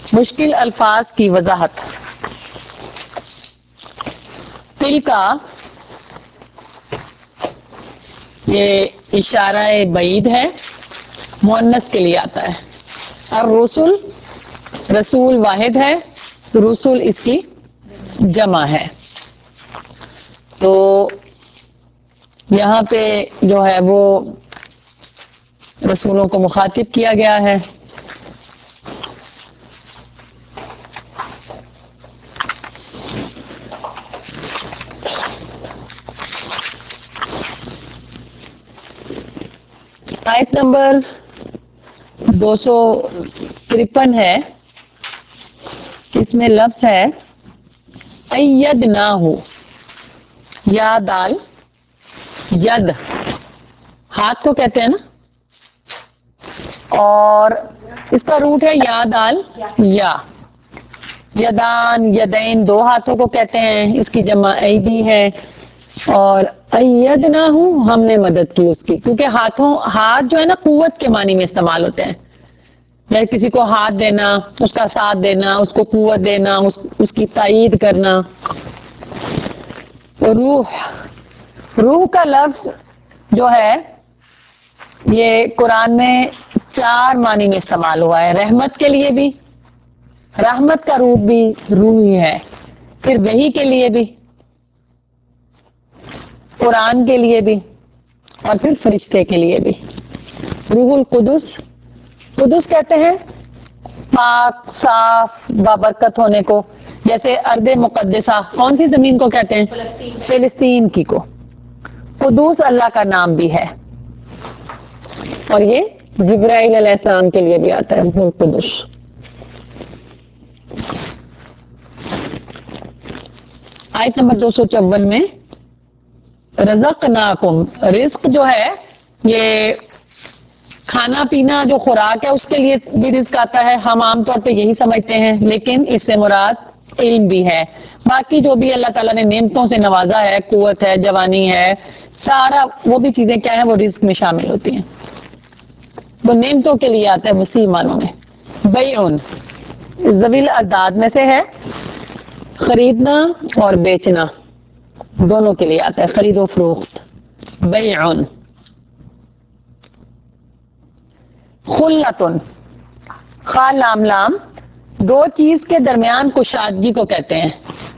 مشکل الفاظ کی وضاحت. تل کا یہ اشارہ بعید ہے، مؤنث کے لیے آتا ہے. الرسل رسول واحد ہے، رسول اس کی جمع ہے. تو یہاں پہ جو ہے وہ رسولوں کو مخاطب کیا گیا ہے. آیت نمبر 253 ہے، اس میں لفظ ہے ایدناہ، یا دال ید ہاتھ کو کہتے ہیں نا، اور اس کا روٹ ہے یا دال یا. یدان یدین دو ہاتھوں کو کہتے ہیں، اس کی جمع ایدی ہے. اور ایدناہ ہم نے مدد کی اس کی، کیونکہ ہاتھ جو ہے نا قوت کے معنی میں استعمال ہوتے ہیں. یا کسی کو ہاتھ دینا، اس کا ساتھ دینا، اس کو قوت دینا، اس کی تائید کرنا. روح کا لفظ جو ہے یہ قرآن میں 4 معنی میں استعمال ہوا ہے. رحمت کے لیے بھی، رحمت کا روح بھی روح ہی ہے، پھر وحی کے لیے بھی، قرآن کے لیے بھی، اور پھر فرشتے کے لیے بھی. روح القدس، قدس کہتے ہیں پاک صاف بابرکت ہونے کو. جیسے ارض مقدسہ کون سی زمین کو کہتے ہیں؟ فلسطین کی کو. قدوس اللہ کا نام بھی ہے، اور یہ جبرائیل علیہ السلام کے لیے بھی آتا ہے روح القدس. آیت نمبر 254 میں رزقناکم، رزق جو ہے یہ کھانا پینا جو خوراک ہے اس کے لیے بھی رزق آتا ہے. ہم عام طور پہ یہی سمجھتے ہیں، لیکن اس سے مراد علم بھی ہے. باقی جو بھی اللہ تعالیٰ نے نعمتوں سے نوازا ہے، قوت ہے، جوانی ہے، سارا وہ بھی چیزیں کیا ہیں، وہ رزق میں شامل ہوتی ہیں. وہ نعمتوں کے لیے آتا ہے وسیع معنوں میں. بیعن ذویل اعداد میں سے ہے، خریدنا اور بیچنا دونوں کے لیے آتا ہے، خرید و فروخت. بیعن. خلتن، خا لام لام دو چیز کے درمیان کشادگی کو کہتے ہیں،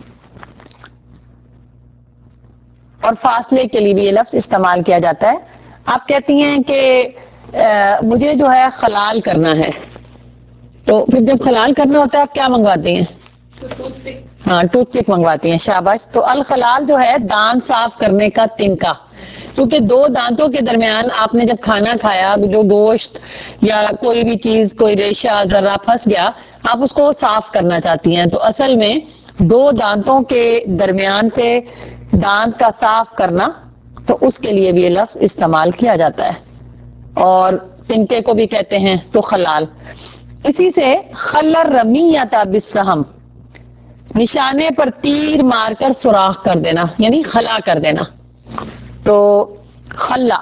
اور فاصلے کے لیے بھی یہ لفظ استعمال کیا جاتا ہے. آپ کہتی ہیں کہ مجھے جو ہے خلال کرنا ہے، تو پھر جب خلال کرنا ہوتا ہے آپ کیا منگواتی ہیں؟ ہاں ٹوتھ پک منگواتی ہیں، شاباش. تو الخلال جو ہے دانت صاف کرنے کا تنکا، کیونکہ دو دانتوں کے درمیان آپ نے جب کھانا کھایا جو گوشت یا کوئی بھی چیز، کوئی ریشہ ذرہ پھنس گیا، آپ اس کو صاف کرنا چاہتی ہیں. تو اصل میں دو دانتوں کے درمیان سے دانت کا صاف کرنا، تو اس کے لیے بھی یہ لفظ استعمال کیا جاتا ہے، اور تنکے کو بھی کہتے ہیں تو خلال. اسی سے خلر رمیتا بالسہم، نشانے پر تیر مار کر سوراخ کر دینا، یعنی خلا کر دینا. تو خلا.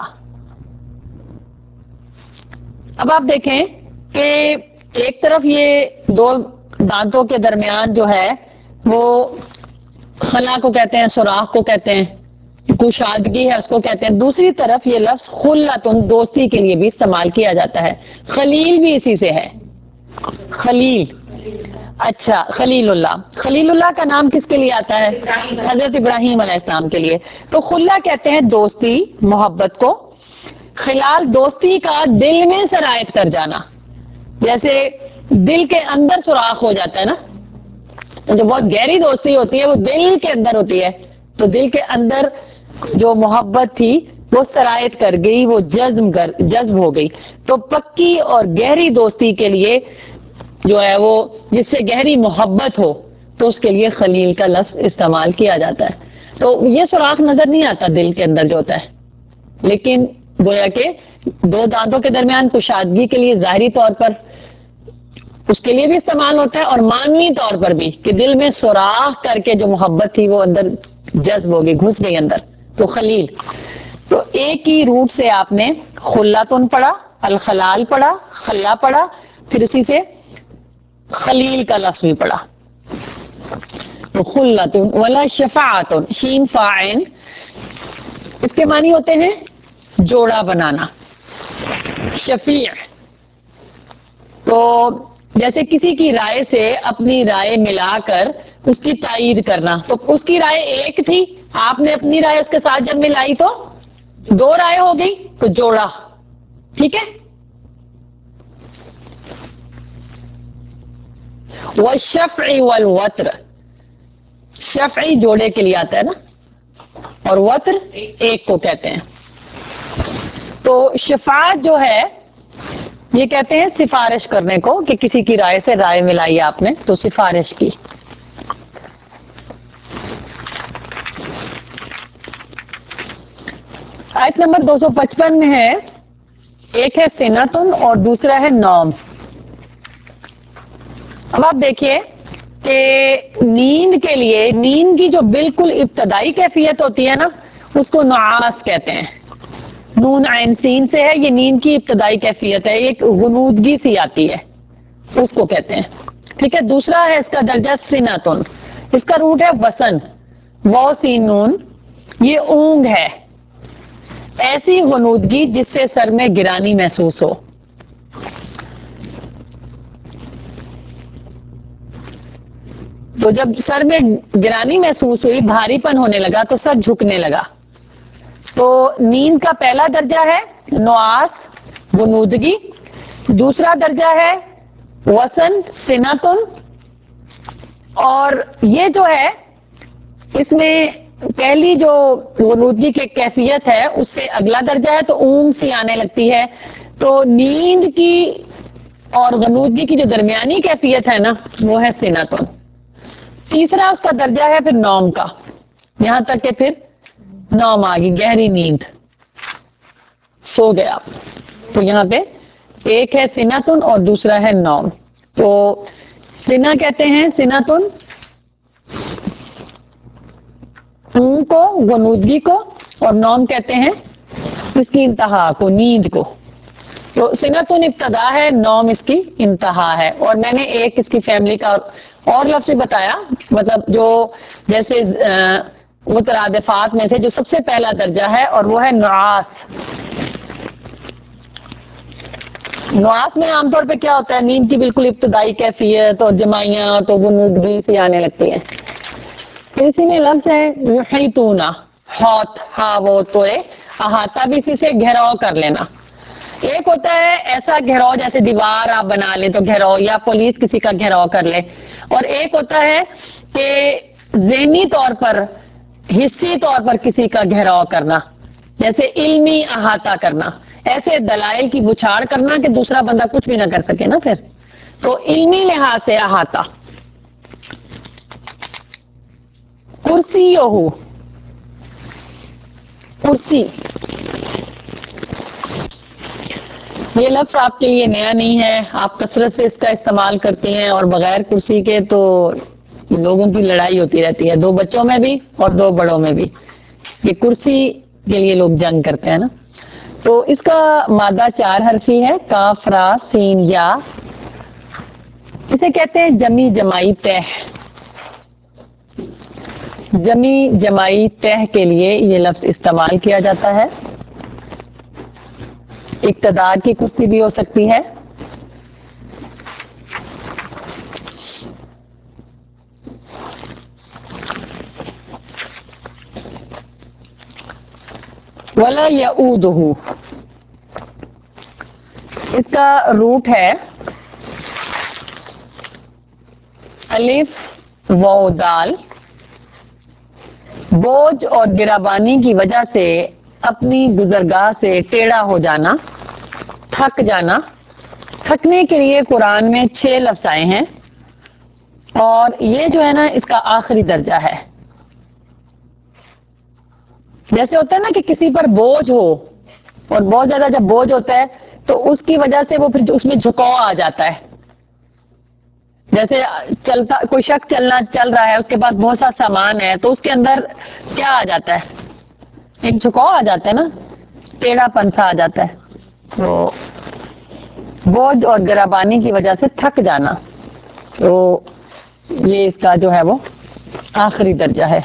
اب آپ دیکھیں کہ ایک طرف یہ دو دانتوں کے درمیان جو ہے وہ خلا کو کہتے ہیں، سوراخ کو کہتے ہیں، کشادگی ہے اس کو کہتے ہیں. دوسری طرف یہ لفظ خلتن دوستی کے لیے بھی استعمال کیا جاتا ہے. خلیل بھی اسی سے ہے، خلیل. اچھا، خلیل اللہ، خلیل اللہ کا نام کس کے لیے آتا ہے؟ حضرت ابراہیم علیہ السلام کے لیے. تو خلا کہتے ہیں دوستی، محبت کو. خلال دوستی کا دل میں سرایت کر جانا، جیسے دل کے اندر سوراخ ہو جاتا ہے نا. جو بہت گہری دوستی ہوتی ہے وہ دل کے اندر ہوتی ہے، تو دل کے اندر جو محبت تھی وہ سرایت کر گئی، وہ جذب ہو گئی. تو پکی اور گہری دوستی کے لیے جو ہے وہ جس سے گہری محبت ہو، تو اس کے لیے خلیل کا لفظ استعمال کیا جاتا ہے. تو یہ سوراخ نظر نہیں آتا دل کے اندر جو ہوتا ہے، لیکن گویا کہ دو دانتوں کے درمیان کشادگی کے لیے ظاہری طور پر اس کے لیے بھی استعمال ہوتا ہے، اور معنوی طور پر بھی کہ دل میں سوراخ کر کے جو محبت تھی وہ اندر جذب ہو گئی، گھس گئی اندر. تو خلیل. تو ایک ہی روٹ سے آپ نے خلاتن پڑھا، الخلال پڑھا، خلا پڑھا، پھر اسی سے خلیل کا لفظ بھی پڑا. تو خلتن ولا شفاعتن شین فاعل اس کے معنی ہوتے ہیں جوڑا بنانا. شفیع تو جیسے کسی کی رائے سے اپنی رائے ملا کر اس کی تائید کرنا. تو اس کی رائے ایک تھی, آپ نے اپنی رائے اس کے ساتھ جب ملائی تو دو رائے ہو گئی, تو جوڑا. ٹھیک ہے. والشفع والوتر, شفعی جوڑے کے لیے آتا ہے نا, اور وتر ایک کو کہتے ہیں. تو شفاعت جو ہے یہ کہتے ہیں سفارش کرنے کو, کہ کسی کی رائے سے رائے ملائی آپ نے تو سفارش کی. آیت نمبر 255 میں ہے, ایک ہے سنتن اور دوسرا ہے نوم. اب آپ دیکھیے کہ نیند کے لیے, نیند کی جو بالکل ابتدائی کیفیت ہوتی ہے نا, اس کو نعاس کہتے ہیں. نون عین سین سے ہے, یہ نیند کی ابتدائی کیفیت ہے, ایک غنودگی سی آتی ہے, اس کو کہتے ہیں. ٹھیک ہے. دوسرا ہے اس کا درجہ سنتن, اس کا روٹ ہے وسن, وہ سین نون, یہ اونگ ہے, ایسی غنودگی جس سے سر میں گرانی محسوس ہو. تو جب سر میں گرانی محسوس ہوئی, بھاری پن ہونے لگا, تو سر جھکنے لگا. تو نیند کا پہلا درجہ ہے نعاس, غنودگی. دوسرا درجہ ہے وسن, سنتن. اور یہ جو ہے اس میں پہلی جو غنودگی کی کیفیت ہے اس سے اگلا درجہ ہے تو اونگ سی آنے لگتی ہے. تو نیند کی اور غنودگی کی جو درمیانی کیفیت ہے نا, وہ ہے سنتن. تیسرا اس کا درجہ ہے پھر نوم کا, یہاں تک کہ پھر نوم آ گئی, گہری نیند, سو گیا. تو یہاں پہ ایک ہے سنتن اور دوسرا ہے نوم. تو سنا کہتے ہیں سنتن اونگ کو, غنودگی کو, اور نوم کہتے ہیں اس کی انتہا کو, نیند کو. تو سنتن ابتدا ہے, نوم اس کی انتہا ہے. اور میں نے ایک اس کی فیملی کا اور لفظ بتایا, مطلب جو جیسے مترادفات میں سے جو سب سے پہلا درجہ ہے, اور وہ ہے نعاس. نعاس میں عام طور پہ کیا ہوتا ہے, نیند کی بالکل ابتدائی کیفیت اور جمائیاں تو غنودگی سی آنے لگتی ہیں. اسی میں لفظ ہے یحیطون, ہاتھ, ہاں وہ تو ہے احاطہ بھی اسی سے گھیراؤ کر لینا. ایک ہوتا ہے ایسا گھیراؤ جیسے دیوار آپ بنا لیں تو گھیراؤ, یا پولیس کسی کا گھیراؤ کر لے. اور ایک ہوتا ہے کہ ذہنی طور پر, حصی طور پر کسی کا گھیراؤ کرنا, جیسے علمی احاطہ کرنا, ایسے دلائل کی بچھاڑ کرنا کہ دوسرا بندہ کچھ بھی نہ کر سکے نا پھر. تو علمی لحاظ سے احاطہ. کرسی ہو, کرسی, یہ لفظ آپ کے لیے نیا نہیں ہے, آپ کثرت سے اس کا استعمال کرتے ہیں, اور بغیر کرسی کے تو لوگوں کی لڑائی ہوتی رہتی ہے, دو بچوں میں بھی اور دو بڑوں میں بھی. یہ کرسی کے لیے لوگ جنگ کرتے ہیں نا. تو اس کا مادہ 4 حرفی ہے, کاف, را, سین, یا. اسے کہتے ہیں جمی جمائی تہ. جمی جمائی تہ کے لیے یہ لفظ استعمال کیا جاتا ہے. اقتدار کی کرسی بھی ہو سکتی ہے. ولا یعودہ, اس کا روٹ ہے الف واو دال. بوجھ اور گرابانی کی وجہ سے اپنی گزرگاہ سے ٹیڑھا ہو جانا, تھک جانا. تھکنے کے لیے قرآن میں 6 لفظ آئے ہیں, اور یہ جو ہے نا اس کا آخری درجہ ہے. جیسے ہوتا ہے نا کہ کسی پر بوجھ ہو, اور بہت زیادہ جب بوجھ ہوتا ہے تو اس کی وجہ سے وہ پھر اس میں جھکاؤ آ جاتا ہے. جیسے چلتا کوئی شخص چل رہا ہے, اس کے پاس بہت سا سامان ہے, تو اس کے اندر کیا آ جاتا ہے, ایک جھکاؤ آ جاتا ہے نا, ٹیڑھا پنسا آ جاتا ہے. تو بوجھ اور گرابانی کی وجہ سے تھک جانا. تو یہ اس کا جو ہے وہ آخری درجہ ہے.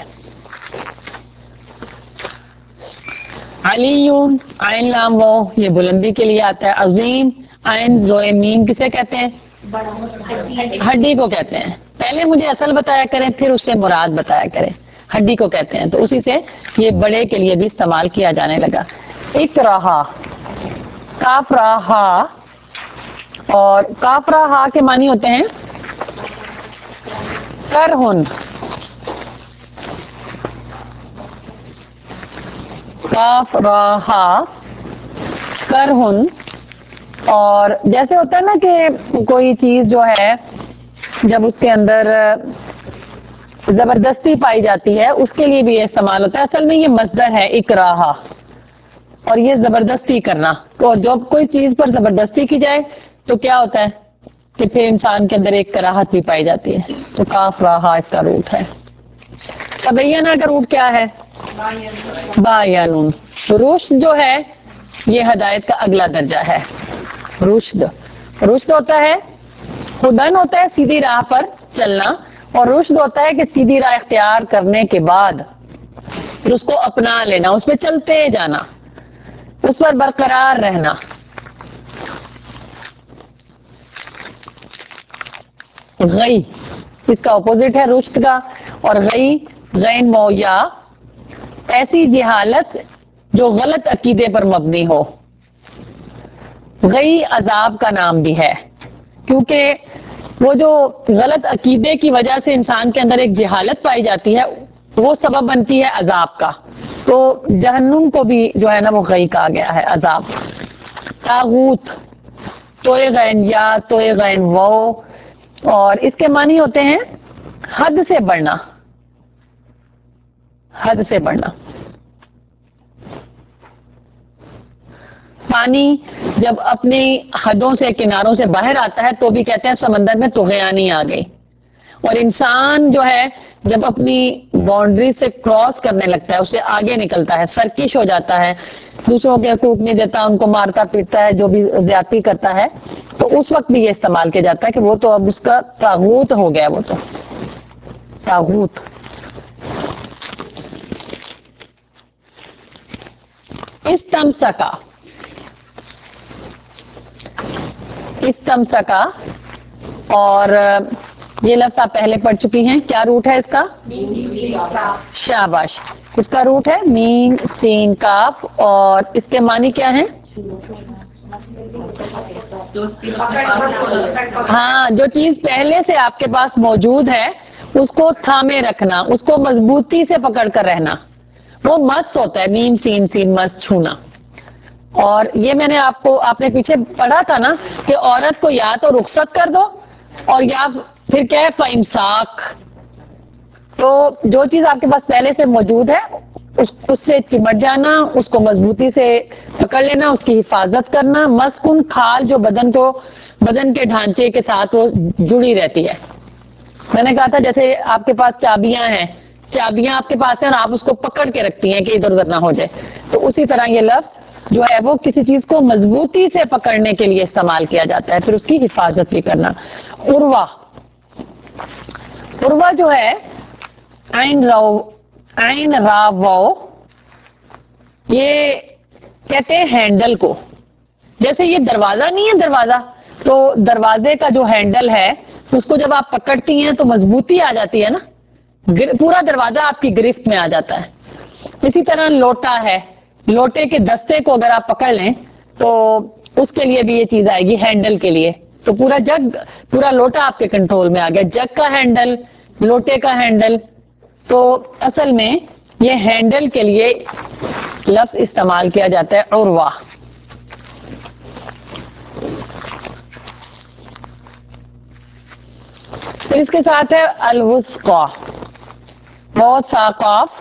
علیون عین لام وہ یہ بلندی کے لیے آتا ہے. عظیم عین زوئے میم کسے کہتے ہیں؟ ہڈی کو کہتے ہیں. پہلے مجھے اصل بتایا کریں پھر اس سے مراد بتایا کریں. ہڈی کو کہتے ہیں. تو اسی سے یہ بڑے کے لیے بھی استعمال کیا جانے لگا. اکراہا کاف راہا اور کاف راہا کے معنی ہوتے ہیں کرہن کاف راہا کرہن. اور جیسے ہوتا ہے نا کہ کوئی چیز جو ہے جب اس کے اندر زبردستی پائی جاتی ہے اس کے لیے بھی یہ استعمال ہوتا ہے. اصل میں یہ مصدر ہے اکراہا اور یہ زبردستی کرنا. تو جب کوئی چیز پر زبردستی کی جائے تو کیا ہوتا ہے کہ پھر انسان کے اندر ایک کراہت بھی پائی جاتی ہے. تو کاف راہا اس کا روٹ ہے. تبینہ کا روٹ کیا ہے؟ بایانون. رشد جو ہے یہ ہدایت کا اگلا درجہ ہے. رشد رشد ہوتا ہے خدن ہوتا ہے سیدھی راہ پر چلنا اور رشد ہوتا ہے کہ سیدھی راہ اختیار کرنے کے بعد پھر اس کو اپنا لینا اس پہ چلتے جانا اس پر برقرار رہنا. غی اس کا اپوزٹ ہے رشد کا اور غی غین مویا ایسی جہالت جو غلط عقیدے پر مبنی ہو. غی عذاب کا نام بھی ہے کیونکہ وہ جو غلط عقیدے کی وجہ سے انسان کے اندر ایک جہالت پائی جاتی ہے وہ سبب بنتی ہے عذاب کا. تو جہنم کو بھی جو ہے نا وہ غی کہا گیا ہے عذاب. طاغوت توئے غین یا توئے غین وہ اور اس کے معنی ہوتے ہیں حد سے بڑھنا. حد سے بڑھنا. پانی جب اپنی حدوں سے کناروں سے باہر آتا ہے تو بھی کہتے ہیں سمندر میں طغیانی آ گئی. اور انسان جو ہے جب اپنی باؤنڈری سے کراس کرنے لگتا ہے اس سے آگے نکلتا ہے سرکش ہو جاتا ہے دوسروں کے حقوق نہیں دیتا ان کو مارتا پیٹتا ہے جو بھی زیادتی کرتا ہے تو اس وقت بھی یہ استعمال کیا جاتا ہے کہ وہ تو اب اس کا طاغوت ہو گیا. وہ تو طاغوت. استمسکا استمسکا اور یہ لفظ آپ پہلے پڑھ چکی ہیں. کیا روٹ ہے اس کا؟ شاباش. اس کا روٹ ہے میم سین کاف اور اس کے معنی کیا ہیں؟ ہاں جو چیز پہلے سے آپ کے پاس موجود ہے اس کو تھامے رکھنا اس کو مضبوطی سے پکڑ کر رہنا وہ مس ہوتا ہے. میم سین سین مس چھونا. اور یہ میں نے آپ نے پیچھے پڑھا تھا نا کہ عورت کو یا تو رخصت کر دو اور یا پھر کیا ہے فامساک. تو جو چیز آپ کے پاس پہلے سے موجود ہے اس سے چمٹ جانا اس کو مضبوطی سے پکڑ لینا اس کی حفاظت کرنا. مسکن کھال جو بدن کے ڈھانچے کے ساتھ وہ جڑی رہتی ہے. میں نے کہا تھا جیسے آپ کے پاس چابیاں ہیں چابیاں آپ کے پاس ہیں اور آپ اس کو پکڑ کے رکھتی ہیں کہ ادھر ادھر نہ ہو جائے. تو اسی طرح یہ لفظ جو ہے وہ کسی چیز کو مضبوطی سے پکڑنے کے لیے استعمال کیا جاتا ہے پھر اس کی حفاظت بھی کرنا. عروا عروا جو ہے عین را واو یہ کہتے ہیں ہینڈل کو. جیسے یہ دروازہ نہیں ہے دروازہ تو دروازے کا جو ہینڈل ہے اس کو جب آپ پکڑتی ہیں تو مضبوطی آ جاتی ہے نا پورا دروازہ آپ کی گرفت میں آ جاتا ہے. اسی طرح لوٹا ہے لوٹے کے دستے کو اگر آپ پکڑ لیں تو اس کے لیے بھی یہ چیز آئے گی ہینڈل کے لیے. تو پورا جگ پورا لوٹا آپ کے کنٹرول میں آ گیا. جگ کا ہینڈل لوٹے کا ہینڈل. تو اصل میں یہ ہینڈل کے لیے لفظ استعمال کیا جاتا ہے عروا. پھر اس کے ساتھ ہے الوثقا بہت سا قاف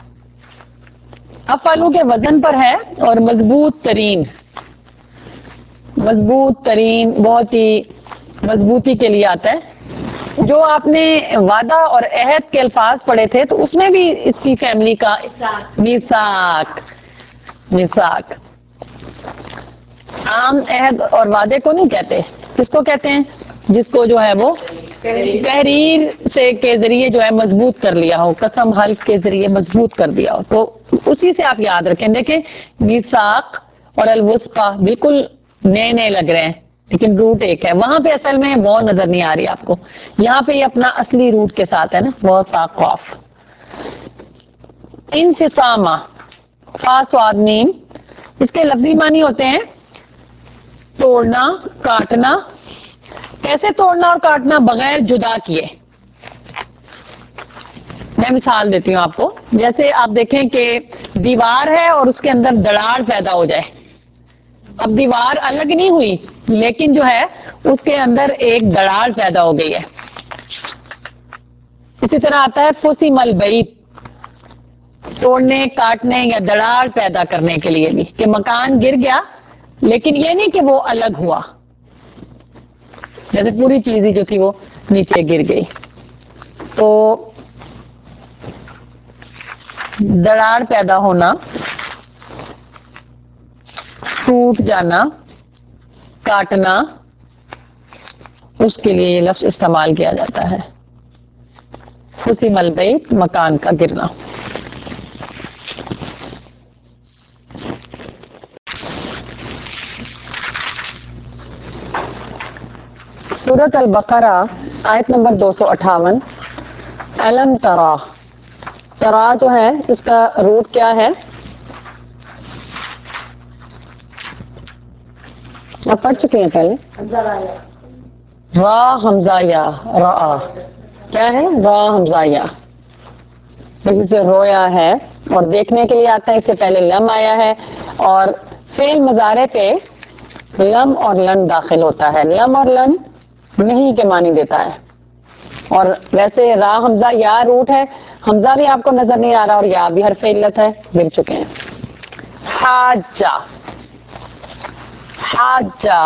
افعلو کے وزن پر ہے اور مضبوط ترین بہت ہی مضبوطی کے لیے آتا ہے. جو آپ نے وعدہ اور عہد کے الفاظ پڑھے تھے تو اس میں بھی اس کی فیملی کا میثاق عام عہد اور وعدے کو نہیں کہتے. کس کو کہتے ہیں؟ جس کو جو ہے وہ تحریر سے کے ذریعے جو ہے مضبوط کر لیا ہو، قسم حلف کے ذریعے مضبوط کر دیا ہو، تو اسی سے آپ یاد رکھیں. دیکھیں میثاق اور الوثقی بالکل نئے نئے لگ رہے ہیں لیکن روٹ ایک ہے. وہاں پہ اصل میں وہ نظر نہیں آ رہی آپ کو، یہاں پہ یہ اپنا اصلی روٹ کے ساتھ ہے نا، وہ ساقاف. انفصامہ، فا صاد میم، اس کے لفظی معنی ہوتے ہیں توڑنا، کاٹنا. کیسے توڑنا اور کاٹنا؟ بغیر جدا کیے. میں مثال دیتی ہوں آپ کو. جیسے آپ دیکھیں کہ دیوار ہے اور اس کے اندر دراڑ پیدا ہو جائے. اب دیوار الگ نہیں ہوئی لیکن جو ہے اس کے اندر ایک دراڑ پیدا ہو گئی ہے. اسی طرح آتا ہے فسم البیت، توڑنے، کاٹنے یا دراڑ پیدا کرنے کے لیے بھی، کہ مکان گر گیا لیکن یہ نہیں کہ وہ الگ ہوا، جیسے پوری چیز ہی جو تھی وہ نیچے گر گئی. تو دراڑ پیدا ہونا، ٹوٹ جانا، کاٹنا، اس کے لیے یہ لفظ استعمال کیا جاتا ہے. فسم البیت، مکان کا گرنا. سورۃ البقرہ آیت نمبر 258. الم ترا، ترا جو ہے اس کا روٹ کیا ہے؟ آپ پڑھ چکے ہیں پہلے؟ را حمزہ یا را، کیا ہے؟ را حمزہ یا، جیسے سے رویا ہے اور دیکھنے کے لیے آتا ہے. اس سے پہلے لم آیا ہے اور فعل مضارع پہ لم اور لن داخل ہوتا ہے. لم اور لن نہیں کے معنی دیتا ہے. اور ویسے را حمزہ یا روٹ ہے. حمزہ بھی آپ کو نظر نہیں آ رہا اور یا بھی حرف علت ہے، گر چکے ہیں. حاجہ، حاجہ،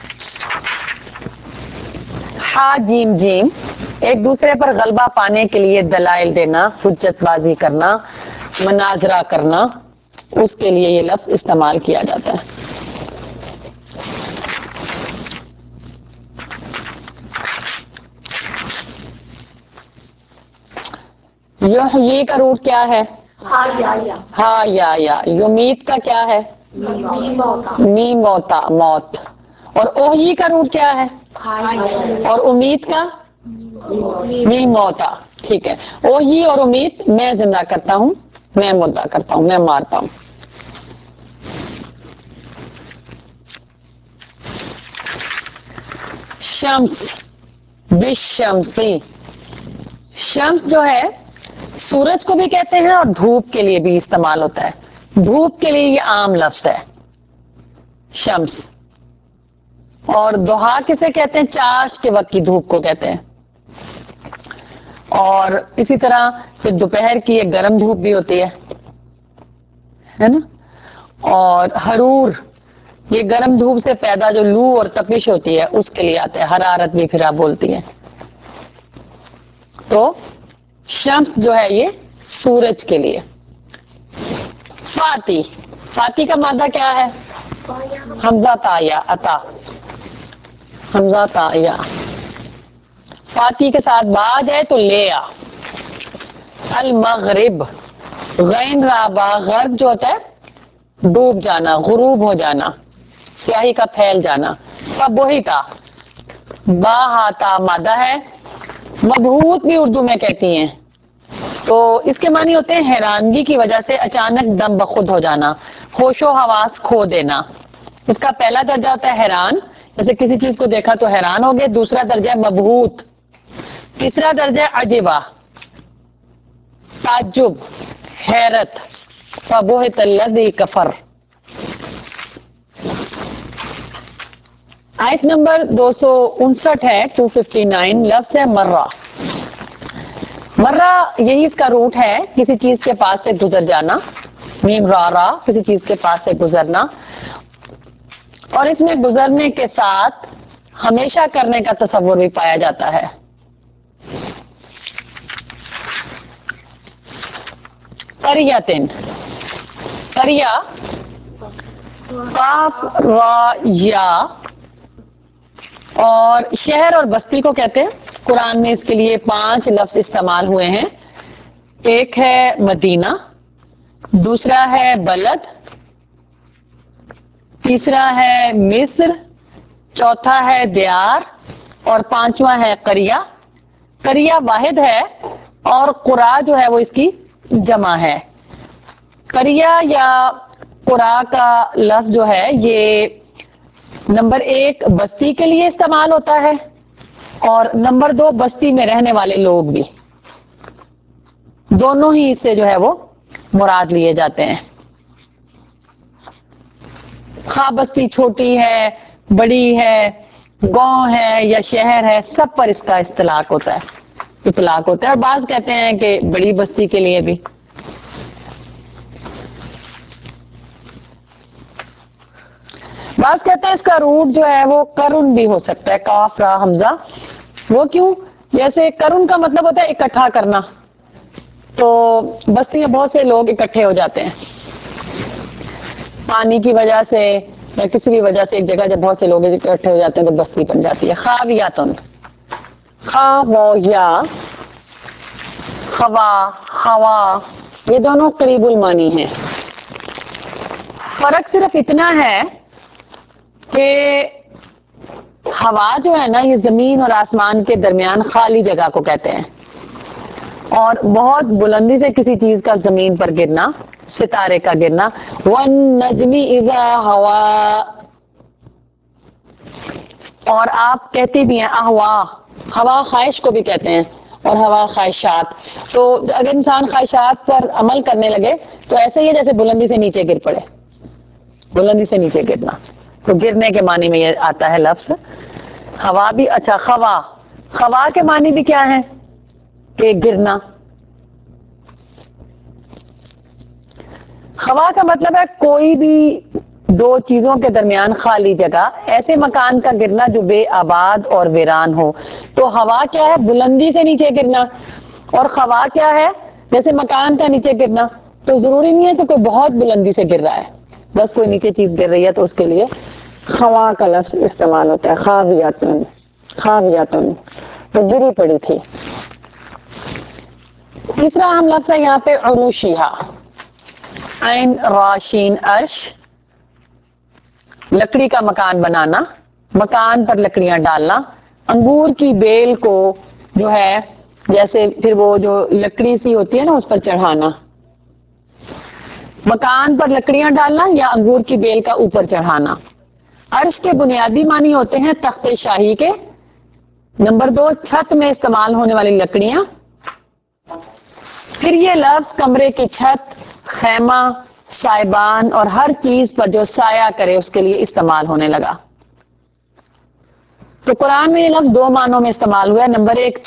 ہا جیم جیم، ایک دوسرے پر غلبہ پانے کے لیے دلائل دینا، حجت بازی کرنا، مناظرہ کرنا، اس کے لیے یہ لفظ استعمال کیا جاتا ہے. یحیی کا روٹ کیا ہے؟ ہا یا. یمیت کا کیا ہے؟ میم موتا، موت. اور اوہی کا روٹ کیا ہے؟ اور امید کا؟ میم موتا. ٹھیک ہے. اوہی اور امید، میں زندہ کرتا ہوں، میں مردہ کرتا ہوں، میں مارتا ہوں. شمس، بالشمسی. شمس جو ہے سورج کو بھی کہتے ہیں اور دھوپ کے لیے بھی استعمال ہوتا ہے. دھوپ کے لیے یہ عام لفظ ہے شمس. اور دوحا کسے کہتے ہیں؟ چاش کے وقت کی دھوپ کو کہتے ہیں. اور اسی طرح پھر دوپہر کی ایک گرم دھوپ بھی ہوتی ہے نا. اور حرور، یہ گرم دھوپ سے پیدا جو لو اور تپش ہوتی ہے اس کے لیے آتے ہیں. حرارت بھی پھر آپ بولتی ہیں. تو شمس جو ہے یہ سورج کے لیے. فاتی، فاتی کا مادہ کیا ہے؟ حمزہ تا یا، عطا، حمزہ تا یا. فاتی کے ساتھ با آ جائے تو لے آ. المغرب، غین رابا، غرب جو ہوتا ہے ڈوب جانا، غروب ہو جانا، سیاہی کا پھیل جانا. فبہتا، با ہاتا مادہ ہے. مبہوت بھی اردو میں کہتی ہیں. تو اس کے معنی ہوتے ہیں حیرانگی کی وجہ سے اچانک دم بخود ہو جانا، ہوش و حواس کھو دینا. اس کا پہلا درجہ ہوتا ہے حیران، جیسے کسی چیز کو دیکھا تو حیران ہو گئے. دوسرا درجہ ہے مبہوت. تیسرا درجہ ہے عجبہ، تعجب، حیرت. فبہت الذی کفر. آیت نمبر 259 ہے، 259. لفظ ہے مرہ. مرہ یہی اس کا روٹ ہے، کسی چیز کے پاس سے گزر جانا. میم را را، کسی چیز کے پاس سے گزرنا. اور اس میں گزرنے کے ساتھ ہمیشہ کرنے کا تصور بھی پایا جاتا ہے. قریۃ، قریہ، قاف را یا. اور شہر اور بستی کو کہتے ہیں قرآن میں اس کے لیے 5 لفظ استعمال ہوئے ہیں. ایک ہے مدینہ، دوسرا ہے بلد، تیسرا ہے مصر، چوتھا ہے دیار، اور 5واں ہے قریہ. قریہ واحد ہے اور قرا جو ہے وہ اس کی جمع ہے. قریہ یا قرا کا لفظ جو ہے یہ نمبر 1 بستی کے لیے استعمال ہوتا ہے اور نمبر 2 بستی میں رہنے والے لوگ بھی، دونوں ہی اس سے جو ہے وہ مراد لیے جاتے ہیں. خواہ بستی چھوٹی ہے، بڑی ہے، گاؤں ہے یا شہر ہے، سب پر اس کا اطلاق ہوتا ہے. اور بعض کہتے ہیں کہ بڑی بستی کے لیے بھی. بعض کہتے ہیں اس کا روٹ جو ہے وہ کرن بھی ہو سکتا ہے، کاف را حمزہ. وہ کیوں؟ جیسے کرن کا مطلب ہوتا ہے اکٹھا کرنا، تو بستی میں بہت سے لوگ اکٹھے ہو جاتے ہیں پانی کی وجہ سے یا کسی بھی وجہ سے. ایک جگہ جب بہت سے لوگ اکٹھے ہو جاتے ہیں تو بستی بن جاتی ہے. خاویاتن، خواہ و یا، خوا، خوا، یہ دونوں قریب المانی ہیں. فرق صرف اتنا ہے کہ ہوا جو ہے نا یہ زمین اور آسمان کے درمیان خالی جگہ کو کہتے ہیں، اور بہت بلندی سے کسی چیز کا زمین پر گرنا، ستارے کا گرنا. وَالنَّجْمِ إِذَا هَوَا، اور آپ کہتی بھی ہیں احوا، ہوا خواہش کو بھی کہتے ہیں اور ہوا خواہشات. تو اگر انسان خواہشات پر عمل کرنے لگے تو ایسے ہی ہے جیسے بلندی سے نیچے گر پڑے، بلندی سے نیچے گرنا. تو گرنے کے معنی میں یہ آتا ہے لفظ. ہوا بھی اچھا. خوا، خوا کے معنی بھی کیا ہے کہ گرنا. خوا کا مطلب ہے کوئی بھی 2 چیزوں کے درمیان خالی جگہ، ایسے مکان کا گرنا جو بے آباد اور ویران ہو. تو ہوا کیا ہے؟ بلندی سے نیچے گرنا. اور خوا کیا ہے؟ جیسے مکان کا نیچے گرنا. تو ضروری نہیں ہے کہ کوئی بہت بلندی سے گر رہا ہے، بس کوئی نیچے چیز گر رہی ہے تو اس کے لیے خوا کا لفظ استعمال ہوتا ہے. خاویاتن، خاویاتن تو گری پڑی تھی. تیسرا اہم لفظ ہے یہاں پہ عروشیہا، عین راشین عرش، لکڑی کا مکان بنانا، مکان پر لکڑیاں ڈالنا. انگور کی بیل کو جو ہے جیسے پھر وہ جو لکڑی سی ہوتی ہے نا اس پر چڑھانا. مکان پر لکڑیاں ڈالنا یا انگور کی بیل کا اوپر چڑھانا. عرش کے بنیادی معنی ہوتے ہیں تخت شاہی کے. نمبر 2 چھت میں استعمال ہونے والی لکڑیاں. پھر یہ لفظ کمرے کی چھت، خیمہ، سائبان اور ہر چیز پر جو سایہ کرے اس کے لیے استعمال ہونے لگا. تو قرآن میں یہ لفظ 2 معنوں میں استعمال ہوا ہے. نمبر 1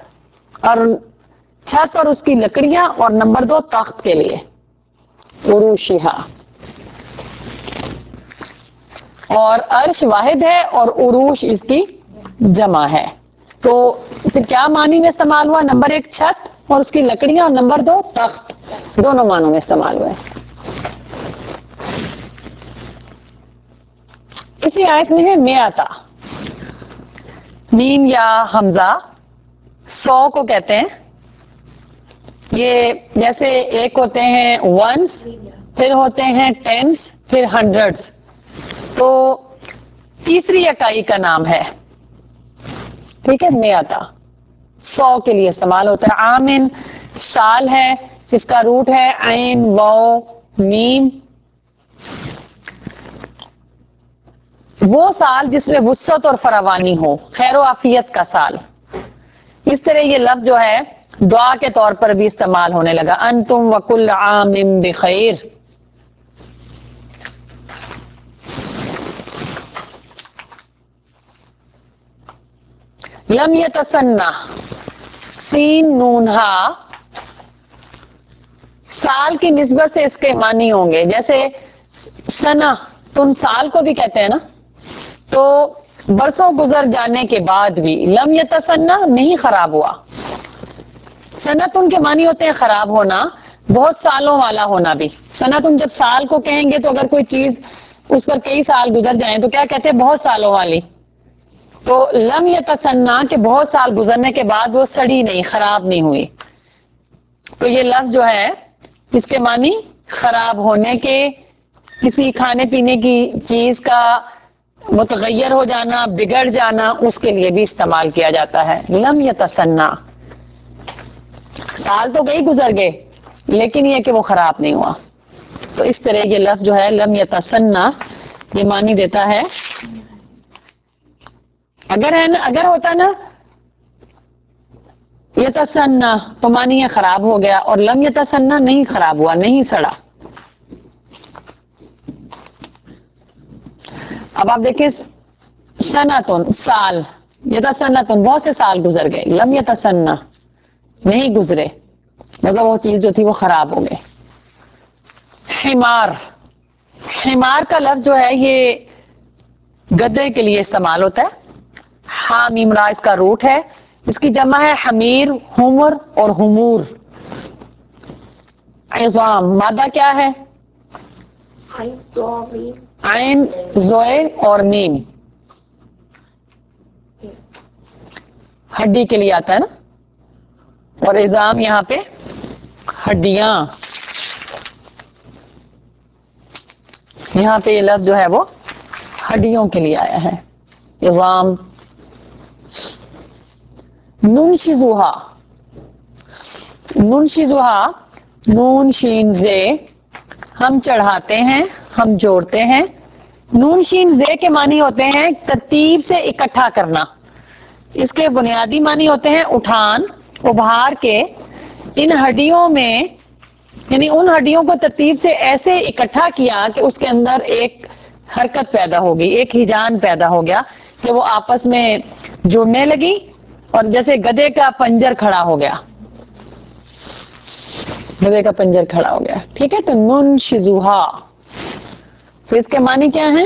چھت اور اس کی لکڑیاں، اور نمبر 2 تخت کے لیے عروشیہا. اور عرش واحد ہے اور عروش اس کی جمع ہے. تو پھر کیا معنی میں استعمال ہوا؟ نمبر 1 چھت اور اس کی لکڑیاں، اور نمبر 2 تخت، دونوں معنوں میں استعمال ہوئے. اسی آیت میں ہے میاتا، میم یا حمزہ 100 کو کہتے ہیں. یہ جیسے ایک ہوتے ہیں ونس، پھر ہوتے ہیں ٹینس، پھر ہنڈریڈس. تو تیسری اکائی کا نام ہے. ٹھیک ہے، میاتا 100 کے لیے استعمال ہوتا ہے. آمن سال ہے، اس کا روٹ ہے عین واو میم. وہ سال جس میں وسعت اور فراوانی ہو، خیر و عافیت کا سال. اس طرح یہ لفظ جو ہے دعا کے طور پر بھی استعمال ہونے لگا. انتم وکل عام بخیر. لم یتسنہ، سین نون ہا، سال کی نسبت سے اس کے معنی ہوں گے. جیسے سنا، تم سال کو بھی کہتے ہیں نا، تو برسوں گزر جانے کے بعد بھی لم یتسنہ نہیں خراب ہوا. سنتن کے معنی ہوتے ہیں خراب ہونا، بہت سالوں والا ہونا بھی. سنتن جب سال کو کہیں گے تو اگر کوئی چیز اس پر کئی سال گزر جائیں تو کیا کہتے ہیں؟ بہت سالوں والی. تو لم یتسنہ کہ بہت سال گزرنے کے بعد وہ سڑی نہیں، خراب نہیں ہوئی. تو یہ لفظ جو ہے اس کے معنی خراب ہونے کے، کسی کھانے پینے کی چیز کا متغیر ہو جانا، بگڑ جانا، اس کے لیے بھی استعمال کیا جاتا ہے. لم یتسنہ، سال تو کئی گزر گئے لیکن یہ کہ وہ خراب نہیں ہوا. تو اس طرح یہ لفظ جو ہے لم یتسنہ یہ معنی دیتا ہے. اگر ہے نا، اگر ہوتا نا یتسنہ تو معنی یہ خراب ہو گیا، اور لم یتسنہ نہیں خراب ہوا، نہیں سڑا. اب آپ دیکھیں سنتن سال، یتسنتن بہت سے سال گزر گئے، لم یتسنہ نہیں گزرے، مگر وہ چیز جو تھی وہ خراب ہو گئی. حمار، حمار کا لفظ جو ہے یہ گدھے کے لیے استعمال ہوتا ہے. حامیم را اس کا روٹ ہے، اس کی جمع ہے حمیر، حمر اور حمور. عظام مادہ کیا ہے؟ عین زوئے اور میم، ہڈی کے لیے آتا ہے نا، اور عظام یہاں پہ ہڈیاں. یہاں پہ یہ لفظ جو ہے وہ ہڈیوں کے لیے آیا ہے، عظام. ننشزوہا، ننشزوہا نون شین زے، ہم چڑھاتے ہیں، ہم جوڑتے ہیں. نون شین زے کے معنی ہوتے ہیں ترتیب سے اکٹھا کرنا. اس کے بنیادی معنی ہوتے ہیں اٹھان، ابھار کے. ان ہڈیوں میں یعنی ان ہڈیوں کو ترتیب سے ایسے اکٹھا کیا کہ اس کے اندر ایک حرکت پیدا ہوگی، ایک ہیجان پیدا ہو گیا کہ وہ آپس میں جڑنے لگی، اور جیسے گدھے کا پنجر کھڑا ہو گیا، گدھے کا پنجر کھڑا ہو گیا. ٹھیک ہے، تو نون شزوہا پھر اس کے معنی کیا ہیں؟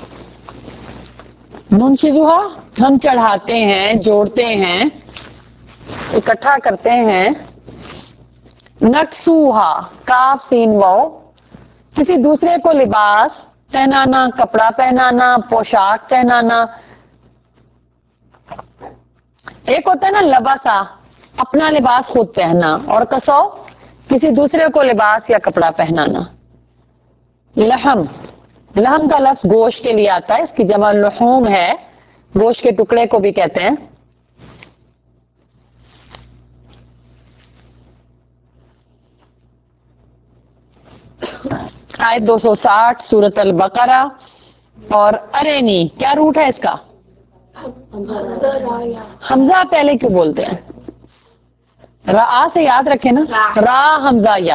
نون شزوہا ہم چڑھاتے ہیں، جوڑتے ہیں، اکٹھا کرتے ہیں. نکسوہا کاف سین واو، کسی دوسرے کو لباس پہنانا، کپڑا پہنانا، پوشاک پہنانا. ایک ہوتا ہے نا لباسا، اپنا لباس خود پہننا، اور کسو کسی دوسرے کو لباس یا کپڑا پہنانا. لحم، لحم کا لفظ گوشت کے لیے آتا ہے، اس کی جمع لحوم ہے، گوشت کے ٹکڑے کو بھی کہتے ہیں. آیت 260 سورۃ البقرہ. اور ارینی کیا روٹ ہے اس کا؟ حمزہ پہلے کیوں بولتے ہیں؟ را سے یاد رکھے نا، را حمزہ یا،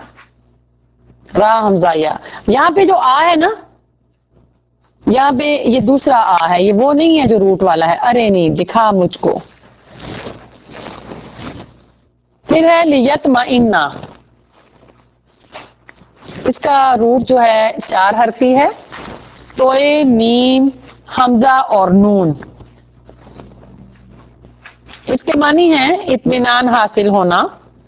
را حمزہ یا. یہاں پہ جو آ ہے نا، یہاں پہ یہ دوسرا آ ہے، یہ وہ نہیں ہے جو روٹ والا ہے. ارینی دکھا مجھ کو. پھر ہے لیتمئنہ، اس کا روٹ جو ہے 4 حرفی ہے، توئے، میم، حمزہ اور نون. اس کے معنی ہے اطمینان حاصل ہونا.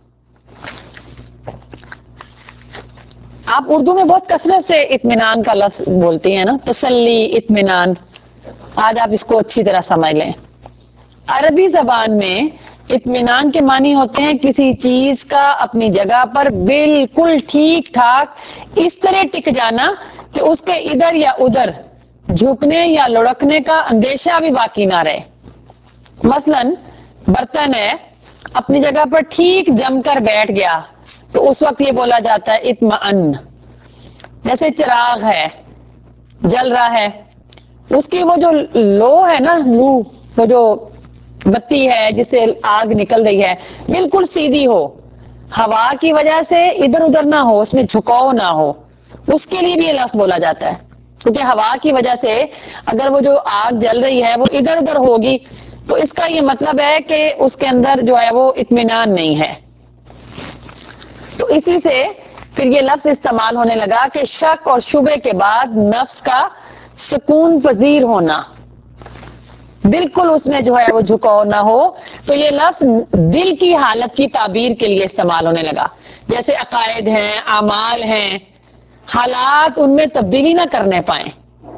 آپ اردو میں بہت کثرت سے اطمینان کا لفظ بولتی ہیں نا، تسلی، اطمینان. آج آپ اس کو اچھی طرح سمجھ لیں. عربی زبان میں اطمینان کے معنی ہوتے ہیں کسی چیز کا اپنی جگہ پر بالکل ٹھیک ٹھاک اس طرح ٹک جانا کہ اس کے ادھر یا ادھر جھکنے یا لڑکنے کا اندیشہ بھی باقی نہ رہے. مثلا برتن ہے، اپنی جگہ پر ٹھیک جم کر بیٹھ گیا تو اس وقت یہ بولا جاتا ہے اطمئن. جیسے چراغ ہے، جل رہا ہے، اس کی وہ جو لو ہے نا، لو وہ جو بتی ہے جس سے آگ نکل رہی ہے، بالکل سیدھی ہو، ہوا کی وجہ سے ادھر ادھر نہ ہو، اس میں جھکاؤ نہ ہو. اس کے لیے بھی یہ لفظ بولا جاتا ہے، کیونکہ ہوا کی وجہ سے اگر وہ جو آگ جل رہی ہے وہ ادھر ادھر ہوگی تو اس کا یہ مطلب ہے کہ اس کے اندر جو ہے وہ اطمینان نہیں ہے. تو اسی سے پھر یہ لفظ استعمال ہونے لگا کہ شک اور شبے کے بعد نفس کا سکون پذیر ہونا، بالکل اس میں جو ہے وہ جھکاؤ نہ ہو. تو یہ لفظ دل کی حالت کی تعبیر کے لیے استعمال ہونے لگا. جیسے عقائد ہیں، اعمال ہیں، حالات ان میں تبدیلی نہ کرنے پائیں،